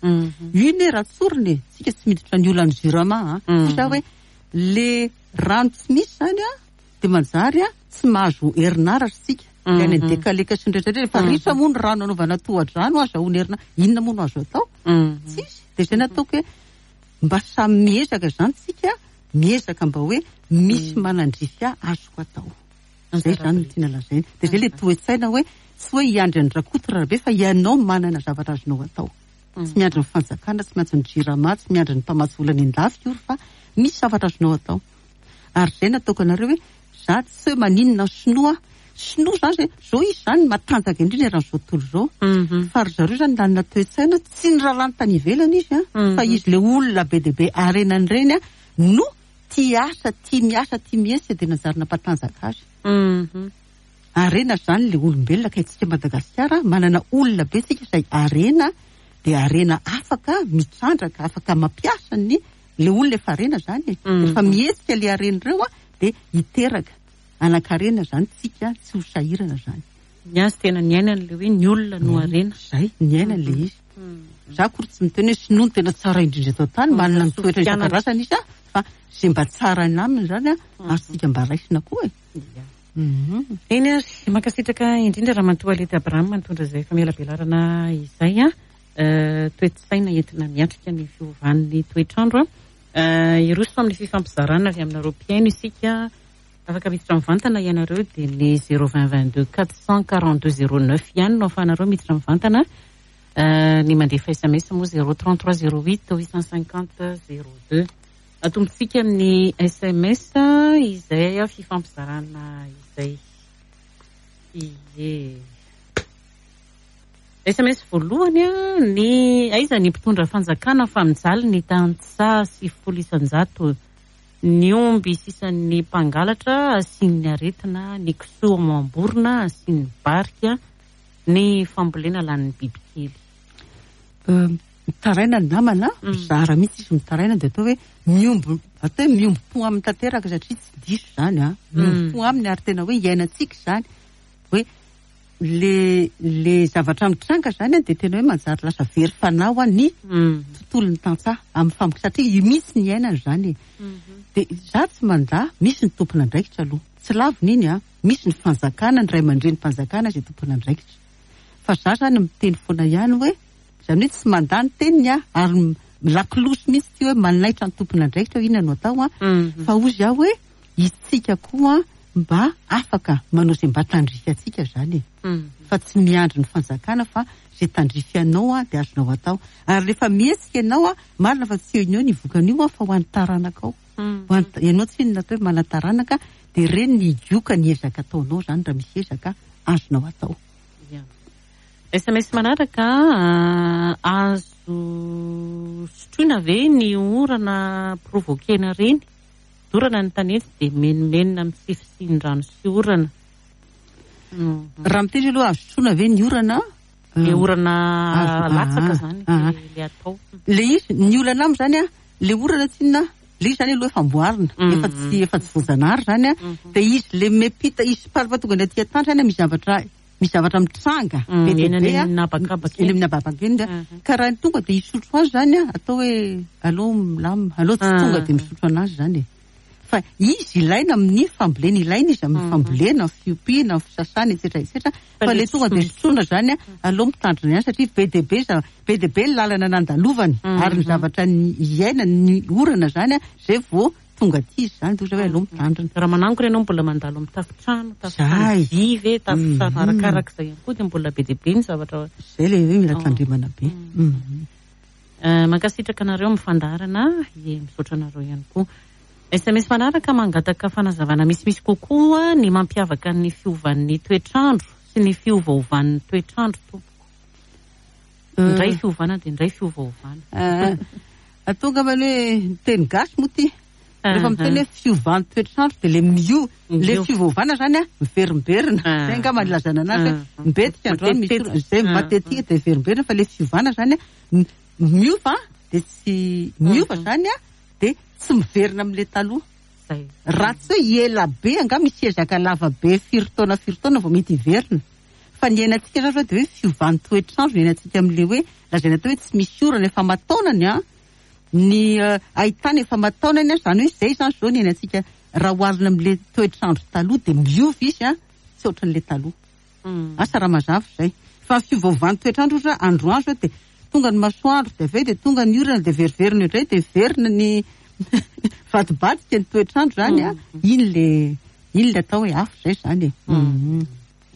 iny raha tsoriny tsika tsy miditra ny olany zirama fa hoe le rano tsy misy zany a de manjary a tsy mahazo herinaratra tsika any dekaleka sy ndraitraritra fa ritra moa ny rano anaovana tohadrano azahoany herina inona moa no azo atao tsisy de zay nataoko hoe mba samy miezaka zany tsika miezaka mba hoe misy manandrify azoko atao zay zany no tiana lazaina de zay le toe-tsaina hoe tsy hoe hiandry any rakotra be fa ianao manana zavatra azonao atao tsy miandry ny fanjakana tsy miandry ny jirama tsy miandry ny mpamatsy volany an-dafy ory fa misy zavatra azonao atao ary zay nataoko anareo hoe za tsy hoe maninona sinoa sinoa zany zay zao izy zany matanjaka indrindra eran'izao tontolo zao fa ry zareo zany lanina toe-tsaina tsy ny ralany tany ivelany izy a fa izy le olona be de be arenany reny a no tia asa tia miasa tia miesa de nazarina mpatanjaka azy arena zany le olombelona ka itsika Madagasikara manana olona be tsika izay arena de arena afaka mitsandraka afaka mampiasa ny le olona efa arena zany efa mietsika le arena ireo a de hiteraka anakarena zany tsika tsy ho sahirana zany ny azy tena ny ainany le hoe ny olona no arena zay ny ainany le izy za kory tsy miteny hoe sinoa tena tsara indrindra eto tany manana mitoetra isan-karazany izy a fa zay mba tsara ny aminy zany a azontsika mba raisina koa e eny ary mankasitraka indrindra raha mantoa Lety Abraham mitondra zay famelabelarana izay a toe-tsaina entina miatrika ny fiovan'ny toetrandro a iroso amin'ny fifampizarana avy amin'ny Europiaina isika afaka miditra mivantana ianareo de ny zéro vingt vingt-deux quatre cent quarante-deux zéro neuf ihany no ahafahanareo miditra mivantana ny mandefa S M S moa zéro trente-trois zéro huit huit cent cinquante zéro deux atombontsika amin'ny S M S izay fifampizarana izay ie S M S voalohany a ny aiza ny mpitondra fanjakana fa mijaly ny tantsa sy folo isan-jato ny omby sisan'ny mpangalatra asiany aretina ny kisoa mamborona asiany barika ny fambolena lan'ny bibikely mitaraina ny namana zara mitsy izy mitaraina de atao hoe miombo atao hoe miombo-po amin'ny tanteraka satria tsy diso zany a miombo-po aminy ary tena hoe iainantsika zany hoe le le zavatra mitranga zany a de tena hoe manjary lasa very fanao a ny tontolon'ny tantsaha amin'ny famboka satria misy ny ainany zany de za tsy manda misy ny tompona andraikitra aloha tsy laviny iny a misy ny fanjakana ny ray aman-dreny mpanjakana zay tompona andraikitra fa za zany miteny foana ihany hoe zany hoe tsy manda ny teniny a ary lakilosy misy ty hoe manaitra ny tompona andraikitra hoe inona no atao a fa ozy aho hoe itsika koa mba afaka manao zay mba tandrify atsika zany fa tsy miandry ny fanjakana fa zay tandrify anao a de azonao atao ary rehefa mietsika ianao a marina fa tsy eo iny eo ny vokan'io a fa ho an'ny taranaka ao ianao tsy ny natao hoe mana-taranaka de reny ny gioka ny ezaka ataonao zany raha misy ezaka azonao atao S M S manaraka azo sotroina ve ny orana provokena reny orana ny tanety de menimenina amin'ny sifisin-drano sy orana raha miteny aloha azo sotroina ve ny orana le orana latsaka zany le atao le izy ny olana amy zany a le orana tsinona le izy zany aloha efa amboarina efa tsy efa tsy voajanahary zany a de izy le mepita izy parapatoga ny aty an-tany zany a misy zavatra misy zavatra mitranga be de be a eny amin'ny ababaka eny ka raha ny tonga de hisotro azy zany a atao hoe aloha milamina aloha tsy tonga de misotro anazy zany e fa izy ilaina amin'ny fambolena ilaina izy amin'ny fambolena fiompiana fisasana etsetra etsetra fa le tonga de sotroina zany a aloha mitandrina ihany satria be de be be de be ny lalana nandalovany ary ny zavatra ny iaina ny orana zany a zay vao tonga ty izy zany toza hoe aloha mitandrina raha manango ianao mbola mandalo amin'ny tafitrano tafitrano vivy tafitrano arakarak'izay ihany koa de mbola be de be ny zavatra zay le hoe mila tandremana be mankasitraka anareo mifandarana e misaotra anareo ihany koa S M S manaraka mangataka fanazavana misimisy kokoa ny mampiavaka ny fiovan'ny toetrandro sy ny fiovaovan'ny toetrandro tompoko indray fiovana de indray fiovaovana atonga many hoe teny gasy moa ty rehefa miteny hoe fiovan'ny toetrandro de le mio le fiovaovana zany a miverimberina zay nga manilazana anazy hoe mbetika androany misy zay matetika de miverimberina fa le fiovana zany a miova de tsy miova zany a de tsy miverina amin'le taloha raha tsy hoe ela be anga misy ezaka lava be firy taona firy taona vao mety hiverina fa ny ainatsika zao de hoe fiovany toetr'andro ny ainatsika am'le hoe lazaina tao hoe tsy misy orana efa mataonany a ny uh, ahitana efa mataonany a zany hoe zay zany zao ny ainatsika raha oharina am'le toetr'andro taloha de miova izy a tsy ohatran'le taloha. Mm. Asa raha mazava zay. Fa fiovaovan'ny toetr'andro za androandro de tonga ny masoandro de avy de tonga ny orana de veriverina indray de verina ny vadibadika ny toetr'andro zany a iny le iny le atao hoe hafa zay zany e. Mm.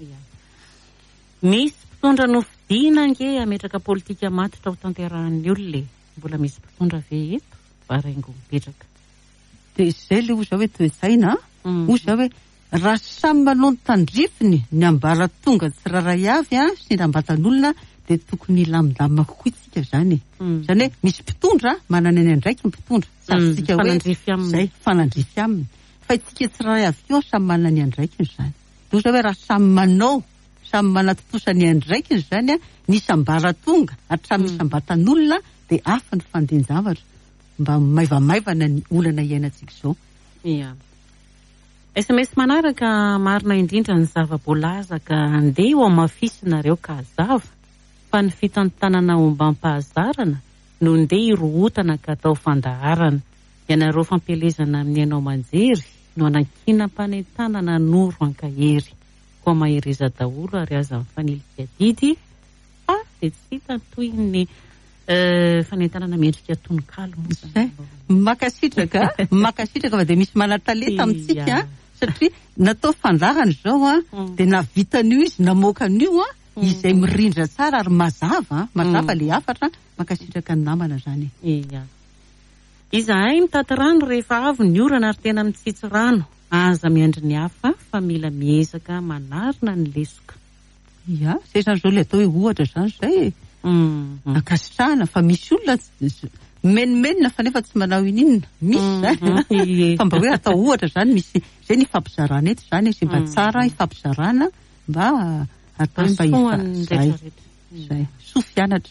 Misy mpitondra nofidiana ange ametraka politika matotra ho tanterahan'ny olona mbola misy mpitondra ve eto Baraingo mipetraka de zay le oza hoe toe-tsaina oza hoe raha samy manao ny tandrifiny ny ambara tonga tsy raray avy a sy ny ambatan'olona de tokony lamindamina kokoa itsika zany mm. Zany hoe misy mpitondra manana ny andraiky mpitondra satsika mm. hoe zay fanandrify aminy fa itsika tsy raray avy eo samy manana ny andraikiny zany de oza hoe raha samy manao samy manatotosa ny andraikiny zany a nisy ambara tonga hatramin'ny misy ambatan'olona de afa ny fandin-javatra mba maivamaivana ny olana iainantsika zao. Ia. S M S manaraka marina indrindra ny zava-boalaza ka andeha ho amafisinareo ka zava fa ny fitantanana ombam-pahazarana no ndeha hirohotana ka atao fandaharana ianareo fampelezana amin'ny ianao manjery no anankina-panentanana noro ankahery koa mahereza daholo ary aza mifanilika didy fa de tsy hita toy ny Uh, fanentanana mendrika tononkalo makasitraka makasitraka fa de misy manatalenta amitsika satria natao fandarana zao a de navitan'io izy namoakan'io a izay mirindra tsara ary mazava mazava le afatra makasitraka ny namana zany. Iya. Izahay mitaty rano rehefa avy ny orana ary tena mitsitsy rano aza miandry ny hafa fa mila miezaka manarina ny lesoka. Ia, zay zany zao le atao hoe ohatra zany zay Mm. Akasitrahana fa misy olona menimenina fa nefa tsy manao ininona misy fa mba hoe atao ohatra zany misy zay ny ifampizarana eto zany izy mba tsara ifampizarana mba atao mba zay zay sofianatra.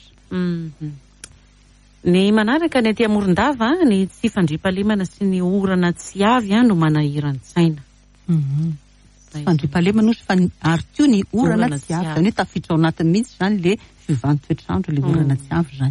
Ny manaraka ny aty Morondava ny tsy fandriampahalemana sy ny orana tsy avy no manahiran-tsaina. Fandriampahalemana ozy fa ary ny orana tsy avy zany hoe tafiditra ao anatiny mihitsy zany le fiovan'ny toetr'andro le orana tsy avy zany.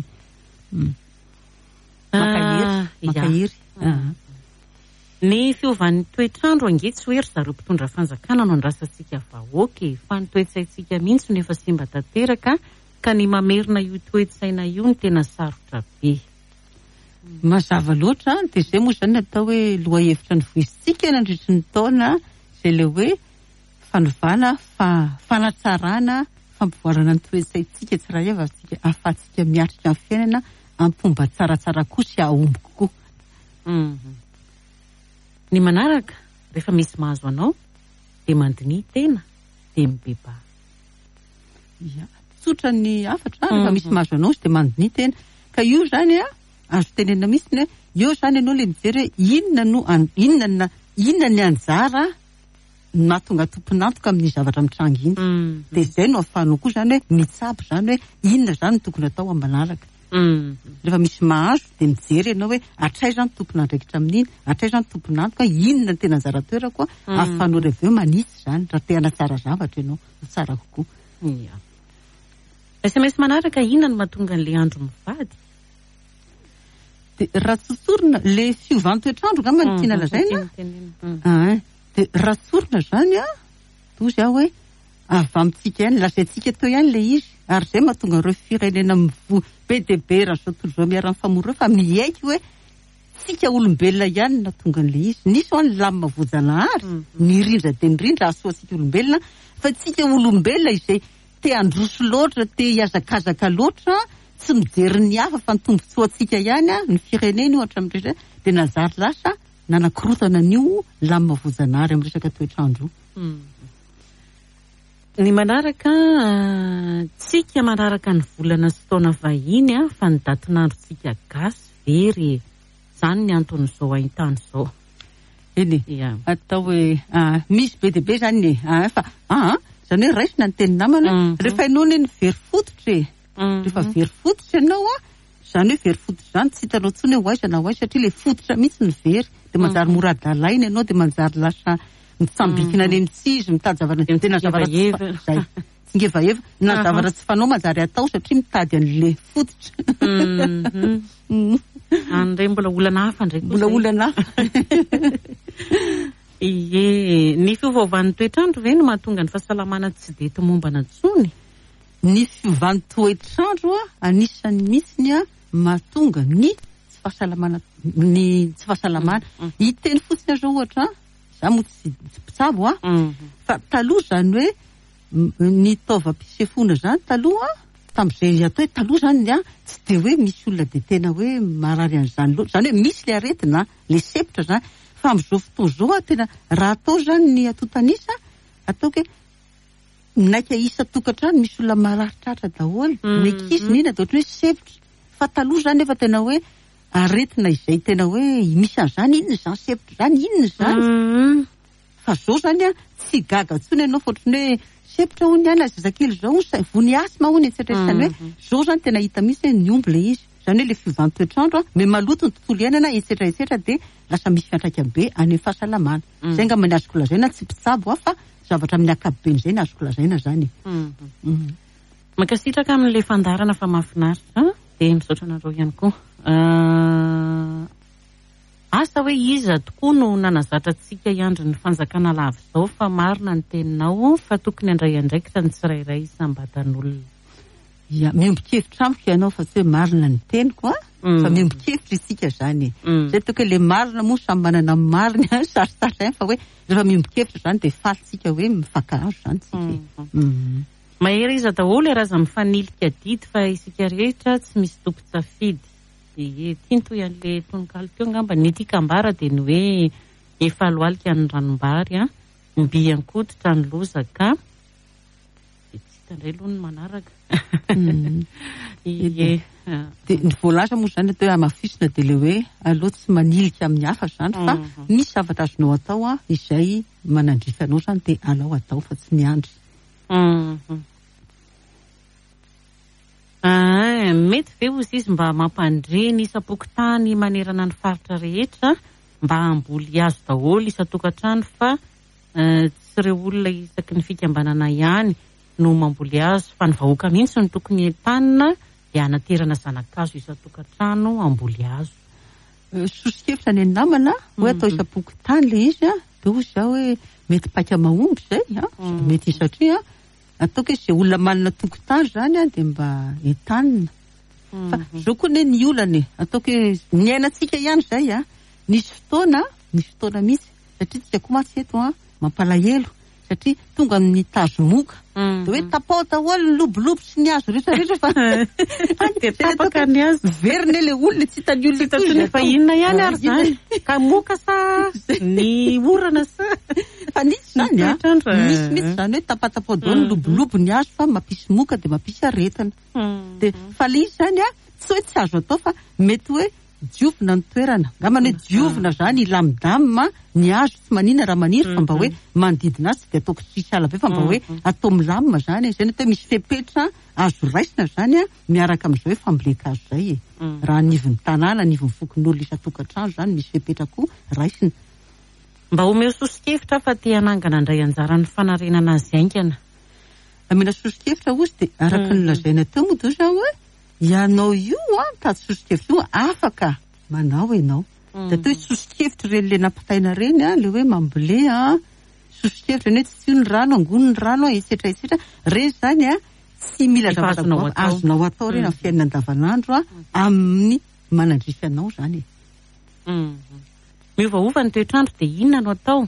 Makahiry, makahiry. Ny fiovan'ny toetr'andro ange tsy hoe ry zareo mpitondra fanjakana no andrasantsika vahoaka fa ny toe-tsaintsika mihitsy no efa simba tanteraka ka ny mamerina io toe-tsaina io ny tena sarotra be. Mazava loatra de zay moa zany atao hoe loha hevitra ny voisintsika nandritry ny taona zay le hoe fanovana fa fanatsarana fampivoarana ny toe-tsaintsika tsy raha eva tsika ahafahantsika miatrika amin'ny fiainana ampomba tsaratsara koa sy ahomby kokoa. Ny manaraka rehefa misy mahazo anao de mandiny tena de mibeba. Ia, tsotra ny afatra rehefa misy mahazo anao de mandiny tena ka io zany a azo tenena mihitsy ny eo zany ianao le mijery inona no inona inona ny anjara nahatonga tomponantoka amin'ny zavatra mitrangy iny. De zay no ahafahanao koa zany hoe mitsabo zany hoe inona zany tokony atao ambanaraka. Rehefa misy mahazo de mijery ianao hoe atray zany tomponandraikitra amin'iny atray zany tomponantoka inona ny tena anjara toerako ahafahanao reveo manitsy zany raha tena tsara zavatra ianao tsara kokoa. S M S manaraka inona no mahatonga an'le andro mivady? De raha tsotsorina le fiovan'ny toetr'andro ngamba ny tiana lazaina de raha tsorina zany a tozy aho hoe avy amintsika ihany lazaintsika teo ihany le izy ary zay mahatonga ireo firenena mivo be de be raha zao tontolo zao miara-ny famorona fa mihaiky hoe tsika olombelona ihany nahatonga an'le izy nisy ho any lamina voajanahary ny rindra de ny rindra asoatsika olombelona fa tsika olombelona izay te androso loatra te hiazakazaka loatra tsy mijery ny hafa fa ny tombontsoantsika ihany a ny firenena ohatra amin'ireny de nazary lasa nanakorotana an'io lamina voajanahary amin'ny resaka toetr'andro. Ny manaraka tsika manaraka ny volana sy taona vahiny a fa ny datin'androntsika gasy very zany ny anton'izao ahitany zao. Eny atao hoe misy be de be zany fa zany hoe raisina ny teny namana rehefa ianao ny very fototra rehefa very fototra ianao a zany hoe very fototra zany tsy hitanao tsony hoe hoaiza na hoaiza satria le fototra mihitsy ny very de manjary mora-dalaina ianao de manjary lasa mitsambikina any amin'ny tsizy mitady zavatra tena zavatra zay ngevaeva na zavatra tsy fanao manjary atao satria mitady an'le fototra. Andray mbola olana hafa ndray mbola olana hafa. Ie, ny fiovaovan'ny toetrandro ve no mahatonga ny fahasalamana tsy de to mombana tsony? Ny fiovan'ny toetrandro a anisan'ny mihitsiny a mahatonga ny tsy fahasalamana ny tsy fahasalamana. Hiteny fotsiny azo ohatra za mo tsy mpitsabo a fa taloha zany hoe ny taovam-pisefona zany taloha tam'izay atao hoe taloha zany a tsy de hoe misy olona de tena hoe marary an'izany loatra zany hoe misy le aretina le sepitra zany fa am'izao fotoana zao a tena raha atao zany ny atotanisa atao ke naika isa tokantrano misy olona mararitratra daholo ny ankizy nina de ohatry hoe sepitra fa taloha zany efa tena hoe aretina izay tena hoe misy an'izany inona zany sepitra zany inona zany fa zao zany a tsy gaga tsony ianao fa ohatry hoe sepitra hony ihany zazakely zao vony asma hony etsetresany hoe zao zany tena hita misy ny omby le izy zany hoe le fiovan'ny toetrandro a me maloto ny tontolo iainana etsetra etsetra de lasa misy fiantraikany be any fahasalamana zay nga many azoko lazaina tsy mpitsabo a fa zavatra amin'ny akapobeany zay na azoko lazaina zany. Makasitraka amin'le fandarana fa mahafinaritra de misaotra anareo ihany koa asa hoe iza tokoa no nanazatra antsika hiandry ny fanjakana lava zao fa marina ny teninao fa tokony andray andraikitra ny tsirairay isam-batan'olona. Ya, miombi-kevitra amiko ianao fa tsy hoe marina ny teniko a fa miombi-kevitra isika zany zay toka le marina moa samy manana mariny sarosarotra fa hoe rehefa miombi-kevitra zany de falitsika hoe mifankahazo zany tsika. Mahery iza daholo araza mifanilika didy fa isika rehetra tsy misy tompo-tsafidy. Ie, tinto an'le tononkalo teo ngamba ny tikambara de ny hoe efa loalika ny ranombary a mbiankoditra ny lozaka tsy tandray aloha ny manaraka. Ie, de ny voalaza moa zany atao hoe amafisina de le hoe aleo tsy manilika amin'ny hafa zany fa misy zavatra azonao atao a izay manandrify anao zany de alao atao fa tsy miandry. Mety ve ozy izy mba mampandreny isa-pokotany manerana ny faritra rehetra mba hamboly azo daholo isa-tokantrano fa tsy ireo olona isaky ny fikambanana ihany no mamboly azo fa ny vahoaka mihitsy ny tokony entanina dia anaterana zanakazo isa-tokantrano amboly azo. Sosikevitra ny namana hoe atao isa-pokotany le izy a de ozy za hoe mety paika mahomby zay mety satria ataoko hoe zay olona manana tokotany zany a de mba entanina fa zao koa ny olana ataoko hoe ny ainantsika ihany zay a nisy fotoana nisy fotoana mihitsy satria tsika koa matsy eto a mampalahelo satria tonga ny tazomoka de hoe tapao daholo ny lobolobo sy ny hazo rehetra rehetra fa de tapaka ny hazo veriny le olona tsy hitany olona tsony fa inona ihany ary zany ka moka sa ny orana sa fa nisy zany a misy misy zany hoe tapatapao daholo ny lobolobo ny hazo fa mampisy moka de mampisy aretina de fa le izy zany a tsy hoe tsy azo atao fa mety hoe diovina ny toerana ngamany hoe diovina zany ilamidamima ny hazo tsy manina raha maniry fa mba hoe manodidina azy de ataoko tsisy ala be fa mba hoe atao milamima zany zay ny atao misy fepetra azo raisina zany a miaraka am'izao hoe famboleka azo zay e raha nivon'ny tanàna nivon'ny fokon'olona isa-tokantrano zany misy fepetra koa raisina. Mba omeo sosikevitra fa te hanangana andray anjara ny fanarenana azy aingana. Amina sosikevitra ozy de araka ny lazaina teo moa zany hoe ianao io a tady sosikevitra io afaka manao ianao de atao hoe sosikevitra reny le nampitaina reny a le hoe mambole a sosikevitra ny hoe tsy io ny rano angony ny rano etsetra etsetra reny zany a tsy mila zavatra azonao atao reny amin'ny fiainana andavanandro a amin'ny manandrify anao zany e. Miovaova ny toetrandro de inona no atao?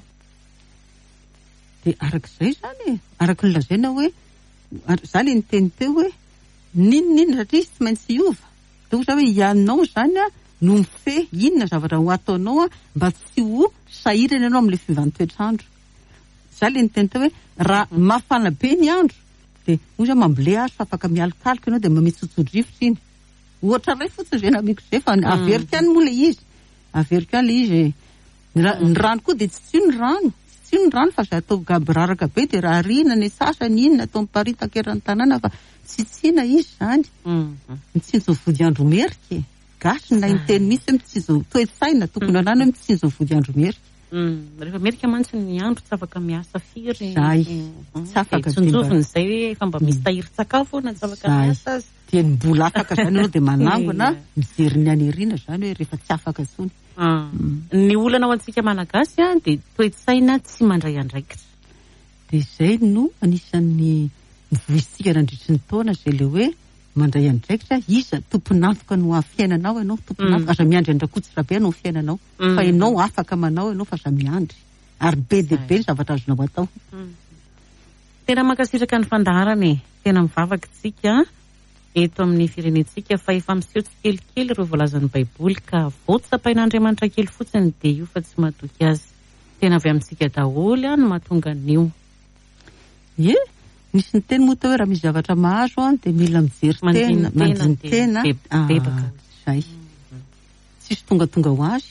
De arak'izay zany e araka ny lazaina hoe za le niteny teo hoe ninon'inona satria tsy maintsy iova de oza hoe ianao zany a no mife inona zavatra ho ataonao a mba tsy ho sahirana ianao amin'le fiovan'ny toetrandro. Za le niteny teo hoe raha mafana be ny andro de oza mambole azo fa afaka mialokaloka ianao de mba mitsotso-drivotra iny ohatra ray fotsiny zay namiko zay fa averika any moa le izy averika any le izy ny rano koa de tsy tsio ny rano tsy tsio ny rano fa zay atao gabraraka be de raha rina ny sasany inona atao miparitakeran'ny tanàna fa tsy tsina izy zany mitsinjo vody andro merika gasy na inteny misy hoe mitsinjo toe-tsaina tokony anany hoe mitsinjo vody andro merika. Rehefa merika mantsy ny andro tsy afaka miasa firy. Zay. Tsy afaka tsonjoviny izay hoe efa mba misy tahirin-tsakafo na tsy afaka miasa azy. Dia ny mbola afaka zany ianao dia manangona mijery ny aniriana zany hoe rehefa tsy afaka intsony. Ny olana ao antsika malagasy dia toe-tsaina tsy mandray andraikitra. Dia izay no anisan'ny mivoizitsika nandritry ny taona izay le hoe mandray andraikitra iza tompon'antoka no afiainanao ianao tompon'antoka aza miandry andrakotsy rabe ianao fiainanao fa ianao afaka manao ianao fa aza miandry ary be dia be ny zavatra azonao atao. Tena mankasiraka ny fandaharana e, tena mivavaka tsika eto amin'ny firenentsika fa efa miseho tsikelikely ireo voalazan'ny baiboly ka voatsapain'Andriamanitra kely fotsiny dia io fa tsy matoky azy. Tena avy amintsika daholo no mahatonga an'io. Ye, nisy ny teny moa tao hoe raha misy zavatra mahazo dia mila mijery tena, mandiny tena. Zay. Tsisy tonga tonga ho azy.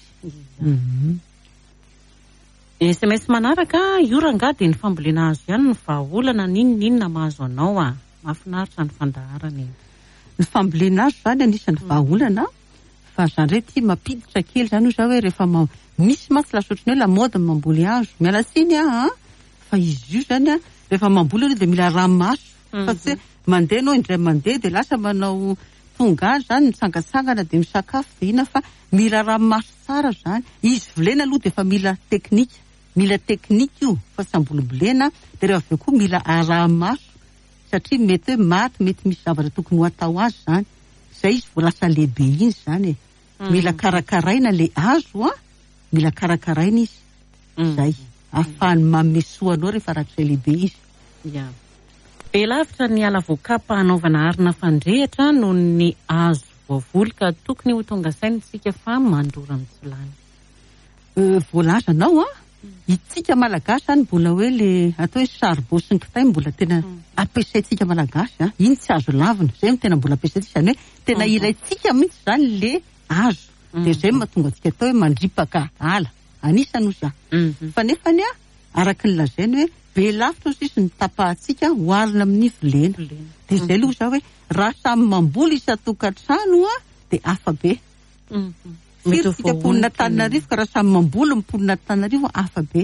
S M S manaraka io rangahy dia ny fambolena azo ihany no vahaolana ninon'inona mahazo anao a. Mahafinaritra ny fandaharana. Ny fambolena azo zany anisan'ny vahaolana fa zany re tia mampiditra kely zany hoe hoe rehefa misy mantsy lasotry hoe lamaody mamboly azo miala tsiny a fa izy io zany a rehefa mamboly ianao dia mila ranomaso fa tsy hoe mandeha ianao indray mandeha dia lasa manao tonga zany mitsangatsangana dia misakafo dia ina fa mila ranomaso tsara zany. Izy volena aloha dia efa mila teknika mila teknika io fa tsy ambolibolena dia rehefa avy koa mila ranomaso satria mety hoe maty mety misy zavatra tokony ho atao azy zany. Zay izy vao lasa lehibe iny zany e. Mila karakaraina le azo a mila karakaraina izy. Zay ahafahany manome soa anao rehefa rahatray lehibe izy. Be lavitra ny ala voakapa anaovana arina fandrehatra noho ny azo voavoly ka tokony ho tonga saintsika fa mandora mitsolany. Voalaza anao a itsika malagasy zany mbola hoe le atao hoe saribao sy ny kitay mbola tena ampiasaintsika malagasy a. Iny tsy azo lavina zay no tena mbola ampiasaintsika zany hoe tena ilaintsika mihitsy zany le azo. Dia zay mahatonga antsika atao hoe mandripaka ala anisany ozy a. Fa nefany a araka ny lazainy hoe be lavitra ozy izy ny tapahantsika hoarina amin'ny vilena. Dia zay aloha za hoe raha samy mamboly isan-tokantrano a dia afa be. Firy tsika mponina Antananarivo ka raha samy mamboly mponina Antananarivo afa be.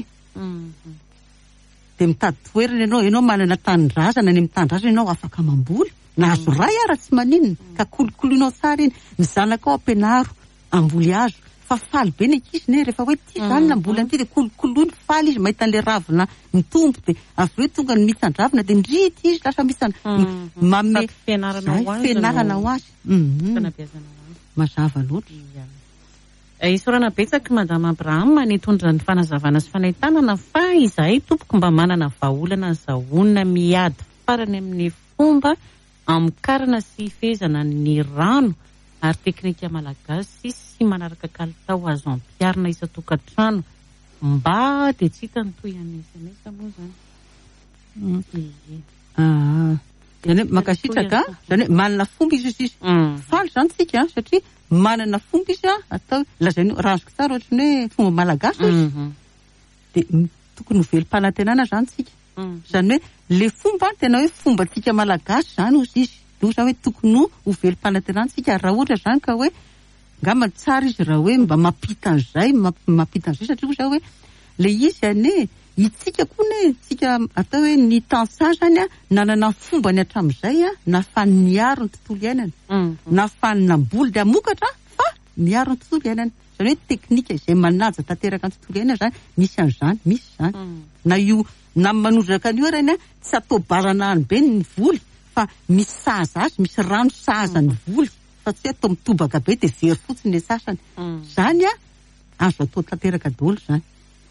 Dia mitady toerana ianao ianao manana tanindrazana any amin'ny tanindrazana ianao afaka mamboly. Na azo ray ara tsy maninona ka kolokoloinao tsara iny ny zanakao ampianaro amboly azo. Fa faly be ny ankizy ne rehefa hoe ity zany namboly an'ity dia kolokoloiny faly izy mahita an'ilay ravina mitombo dia avy eo tonga ny mitandravina dia ndrity izy lasa misy manome fianarana ho azy. Mazava loatra. Isorana betsaka Madama Abraham nitondra ny fanazavana sy fanaitanana fa izahay tompoko mba manana vahaolana zahoana miady farany amin'ny fomba amokarana sy fehezana ny rano ary teknika malagasy sy manaraka kalitao azo ampiarina isan-tokantrano mba dia tsy hita ny toy an'ny S M S moa zany. Zany hoe makasitraka zany hoe manana fomba izy izy faly zany tsika satria manana fomba izy atao lazainy razoko tsara ohatra ny hoe fomba malagasy izy dia tokony ho velim-panantenana zany tsika. Zany hoe le fomba tena hoe fomba tsika malagasy zany ozy izy dia zany hoe tokony ho velim-panantenana tsika raha ohatra zany ka hoe ngamba tsara izy raha hoe mba mampita an'izay mampita an'izay satria ozy hoe le izy ane itsika koa ne tsika atao hoe ny tansa zany a nanana fomba ny hatramin'izay a nahafany miaro ny tontolo iainana nahafany namboly dia amokatra fa miaro ny tontolo iainana. Zany hoe teknika izay manaja tanteraka ny tontolo iainana zany misy an'izany misy zany na io na manondraka an'io arany a tsy atao baranahany be ny voly fa misy sahaza azy misy rano sahaza ny voly fa tsy atao mitobaka be dia very fotsiny le sasany zany a azo atao tanteraka daholo zany.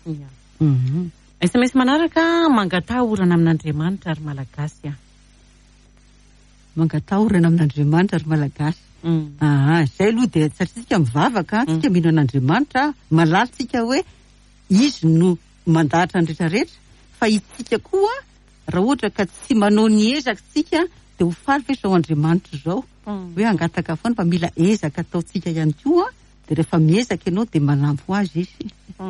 S M S manaraka mangatahorana amin'Andriamanitra ary malagasy a. Mangatahorana amin'Andriamanitra ary malagasy. Zay aloha dia satria tsika mivavaka tsika mino an'Andriamanitra malala tsika hoe izy no mandahatra ny rehetrarehetra fa itsika koa raha ohatra ka tsy manao ny ezaka tsika dia ho faly ve zao Andriamanitra zao hoe angataka foana fa mila ezaka ataotsika ihany koa dia rehefa miezaka ianao dia manampy ho azy izy.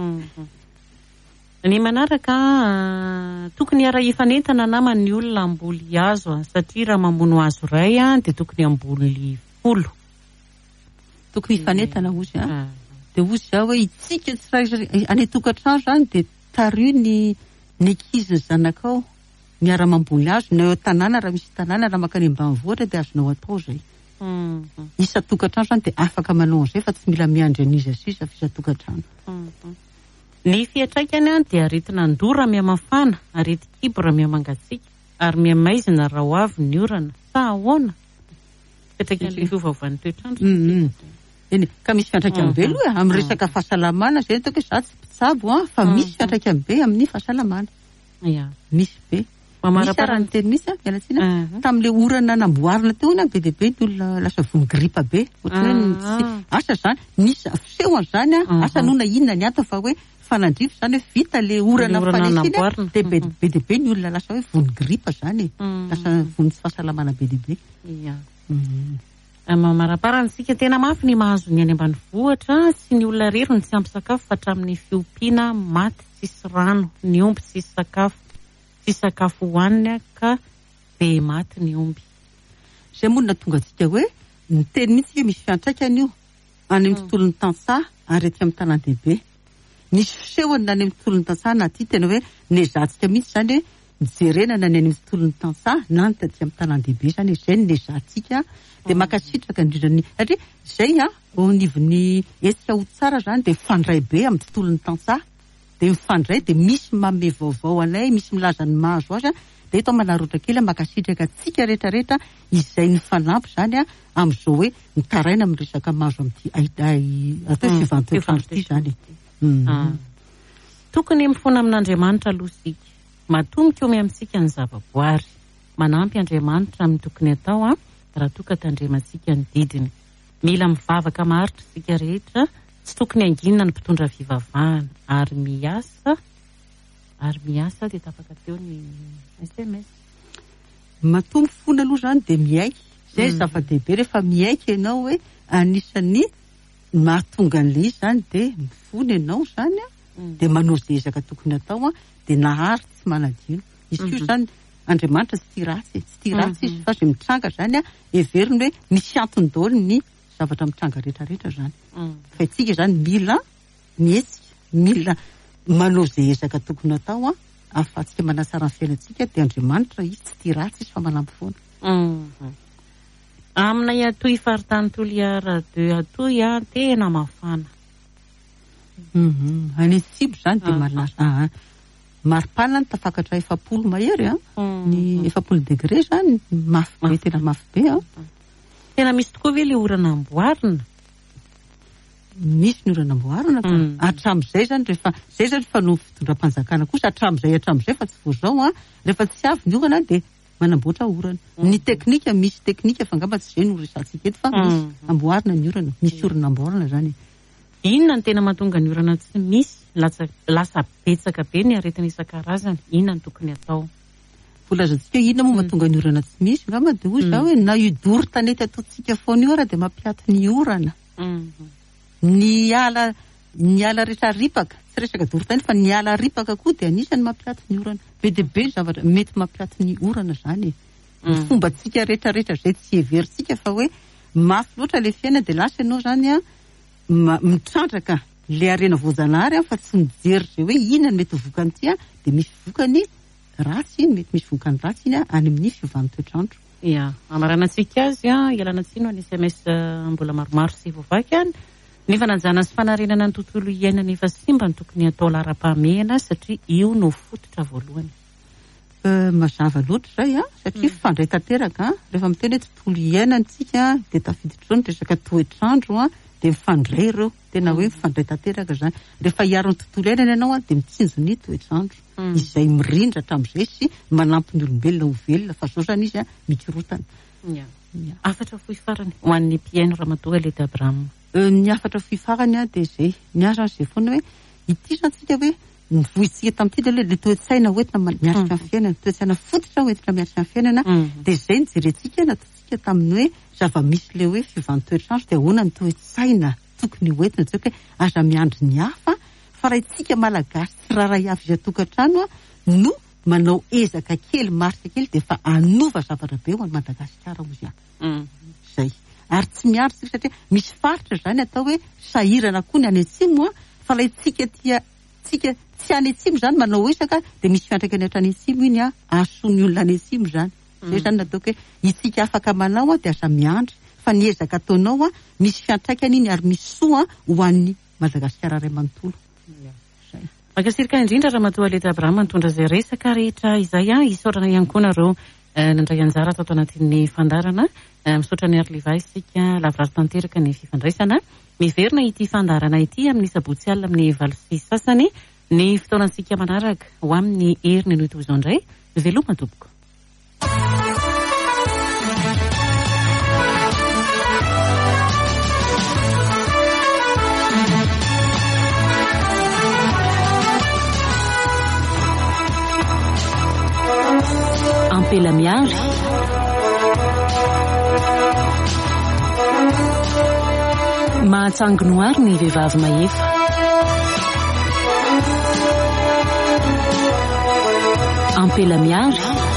Ny manaraka tokony ara ifanentana namana ny olona amboly azo satria raha mamono azo ray dia tokony amboly folo. Tokony ifanentana ozy a. de ozy zao hoe itsika tsirairay any tokantrano zany de tario ny ny ankizy zanakao miara-mamboly azy na eo tanàna raha misy tanàna raha makany ambanivohitra de azonao atao zay. Isa tokantrano zany de afaka manao an'izay fa tsy mila miandry an'iza sisa fa isa tokantrano. Ny fiatraikany a dia aretina andora mihamafana, arety kibo raha mihamangatsiaka, ary mihamaizina raha ho avy ny orana sa ahoana? Fiatraikany fiovaovan'ny toetrandro. Eny ka misy fiantraikany be aloha amin'ny resaka fahasalamana zay hitako hoe za tsy mpitsabo a fa misy fiantraikany be amin'ny fahasalamana. Ya, misy be. Misy teny misy a mialatsina tam'le orana namboarina teo iny be de be ny olona lasa vony gripa be. Ohatrany hoe asa zany nisy fisehoany zany a asa nona inona ny antony fa hoe fanandrify zany hoe vita le orana fanesiny de be be de be ny olona lasa hoe vony gripa zany lasa vony tsy fahasalamana be de be. Ya. Mamaraparantsika tena mafy ny mahazo ny any ambanivohitra sy ny olona rery tsy ampy sakafo fa hatramin'ny fiompiana maty tsisy rano, ny omby tsisy sakafo, tsisy sakafo hohaniny ka be maty ny omby. Zay moa na tonga antsika hoe ny teny mihitsy hoe misy fiantraikany io any amin'ny tontolon'ny tantsaha ary aty amin'ny tanàn-dehibe. Nisy fisehony na any amin'ny tontolon'ny tantsaha na aty tena hoe nezahantsika mihitsy zany hoe mijerenana ny any amin'ny tontolon'ny tantsaha na ny taty amin'ny tanàn-dehibe zany zay ny nezahantsika de makasitraka indrindrany satria zay a ao nivon'ny etsika ho tsara zany de mifandray be amin'ny tontolon'ny tantsaha de mifandray de misy manome vaovao anay, misy milaza ny mahazo azy a de eto manarotra kely makasitraka atsika rehetrarehetra izay ny fanampy zany a amin'izao hoe mitaraina amin'ny resaka mahazo amin'ity atao fivantoetrandro ity zany. Tokony mifoana amin'Andriamanitra aloha sika, matomboka eo amintsika ny zavaboary, manampy Andriamanitra amin'ny tokony atao a raha toka tandremantsika ny didiny. Mila mivavaka maharitra sika rehetra, tsy tokony anginina ny mpitondra fivavahana ary miasa ary miasa de tapaka teo ny S M S. Matombo fona aloha zany de miaiky. Zay zava-dehibe rehefa miaiky ianao hoe anisany mahatonga an'le izy zany de mifona ianao zany a de manao zay ezaka tokony atao a de nahary tsy manadino. Izy io zany Andriamanitra tsy tia ratsy, tsy tia ratsy izy fa zay mitranga zany a heveriny hoe misy antony daholo ny zavatra mitranga rehetrarehetra zany. Fa itsika zany mila mietsika, mila manao zay ezaka tokony atao a ahafahantsika manatsara ny fiainantsika de Andriamanitra izy tsy tia ratsy izy fa manampy foana. Aminay atoy faritany Toliara de atoy a tena mafana. Any Tsibo zany de malasa maripana ny tafakatra efapolo mahery a ny efapolo degré zany mafy be tena mafy be a. Tena misy tokoa ve le orana amboarina? Misy ny orana amboarina fa hatramin'izay zany rehefa zay zany fa no fitondram-panjakana kosa hatramin'izay hatramin'izay fa tsy vao zao a rehefa tsy avy ny orana de manamboatra orana. Ny teknika misy teknika fa angamba tsy zay no resantsika eto fa misy amboarina ny orana, misy orana amboarina zany. Inona ny tena mahatonga ny orana tsy misy? Lasa lasa betsaka be ny aretina isan-karazany. Inona ny tokony atao? Volazantsika inona moa mahatonga ny orana tsy misy ngamba de hoy zao hoe na idory tanety ataontsika foana io ara de mampiato ny orana. Ny ala ny ala rehetra ripaka, tsy resaka dory tanety fa ny ala ripaka koa de anisany mampiato ny orana. Be de be zavatra mety mampiato ny orana zany. Fombatsika rehetrarehetra zay tsy heverintsika fa hoe mafy loatra le fiaina de lasa ianao zany a mitrandraka le arena voajanahary fa tsy mijery zay hoe inona mety vokany a de misy vokany ratsy, mety misy vokany ratsy iny any amin'ny fiovan'ny toetrandro. Ya, amaranantsika azy a ialana tsiny ho ny S M S mbola maromaro sy voavaky any. Ny fanajana sy fanarenana ny tontolo iainana efa simba ny tokony atao lara-pahamehana satria io no fototra voalohany. Mazava loatra zay a satria fifandray tanteraka rehefa miteny hoe tontolo iainantsika de tafiditra ny resaka toetrandro a de mifandray ireo tena hoe mifandray tanteraka zany. Rehefa hiaro ny tontolo iainana ianao a de mitsinjo ny toetrandro izay mirindra hatramin'izay sy manampy ny olombelona ho velona fa zao zany izy a mikirotana. Afatra fohy farany ho an'ny mpiaino Ramatoa Lety Abraham. Ny afatra fohy farany a de zay ny azo zay foana hoe ity zantsika hoe nivohitsika tamin'ity de le toe-tsaina hoentina miaritra amin'ny fiainana, toe-tsaina fototra hoentina miaritra amin'ny fiainana de zay ny jerentsika nataontsika tamin'ny hoe zava-misy le hoe fiovan'ny toetrandro de ahoana ny toe-tsaina tokony hoentina tsy hoe aza miandry ny hafa fa raha itsika malagasy tsy raray avy izy tokantrano a no manao ezaka kely marika kely de fa anova zavatra be ho an'ny Madagasikara hozy a. Zay ary tsy miaro sika satria misy faritra zany atao hoe sahirana koa ny any atsimo a fa ilay tsika tia tsika tsy any atsimo zany manao isaka dia misy fiantraikany hatra any atsimo iny a ahasoany olona any atsimo zany zay zany nataoko hoe itsika afaka manao a dia aza miandry fa ny ezaka ataonao a misy fiantraikany iny ary misy soa ho an'ny Madagasikara ray manontolo. Zay. Makasirika indrindra raha matoa Leta Abraham mitondra izay resaka rehetra izay a isaorana ihany koa nareo nandray anjara tato anatin'ny fandarana misaotra ny ary livay isika lavrary tanteraka ny fifandraisana miverina ity fandarana ity amin'ny sabotsy alina amin'ny valo sy sasany ny fotoanantsika manaraka ho amin'ny heriny noho toy izao indray veloma tompoko. Ampela miary mahatsanginoary ny vehivavy mahefa ampela miary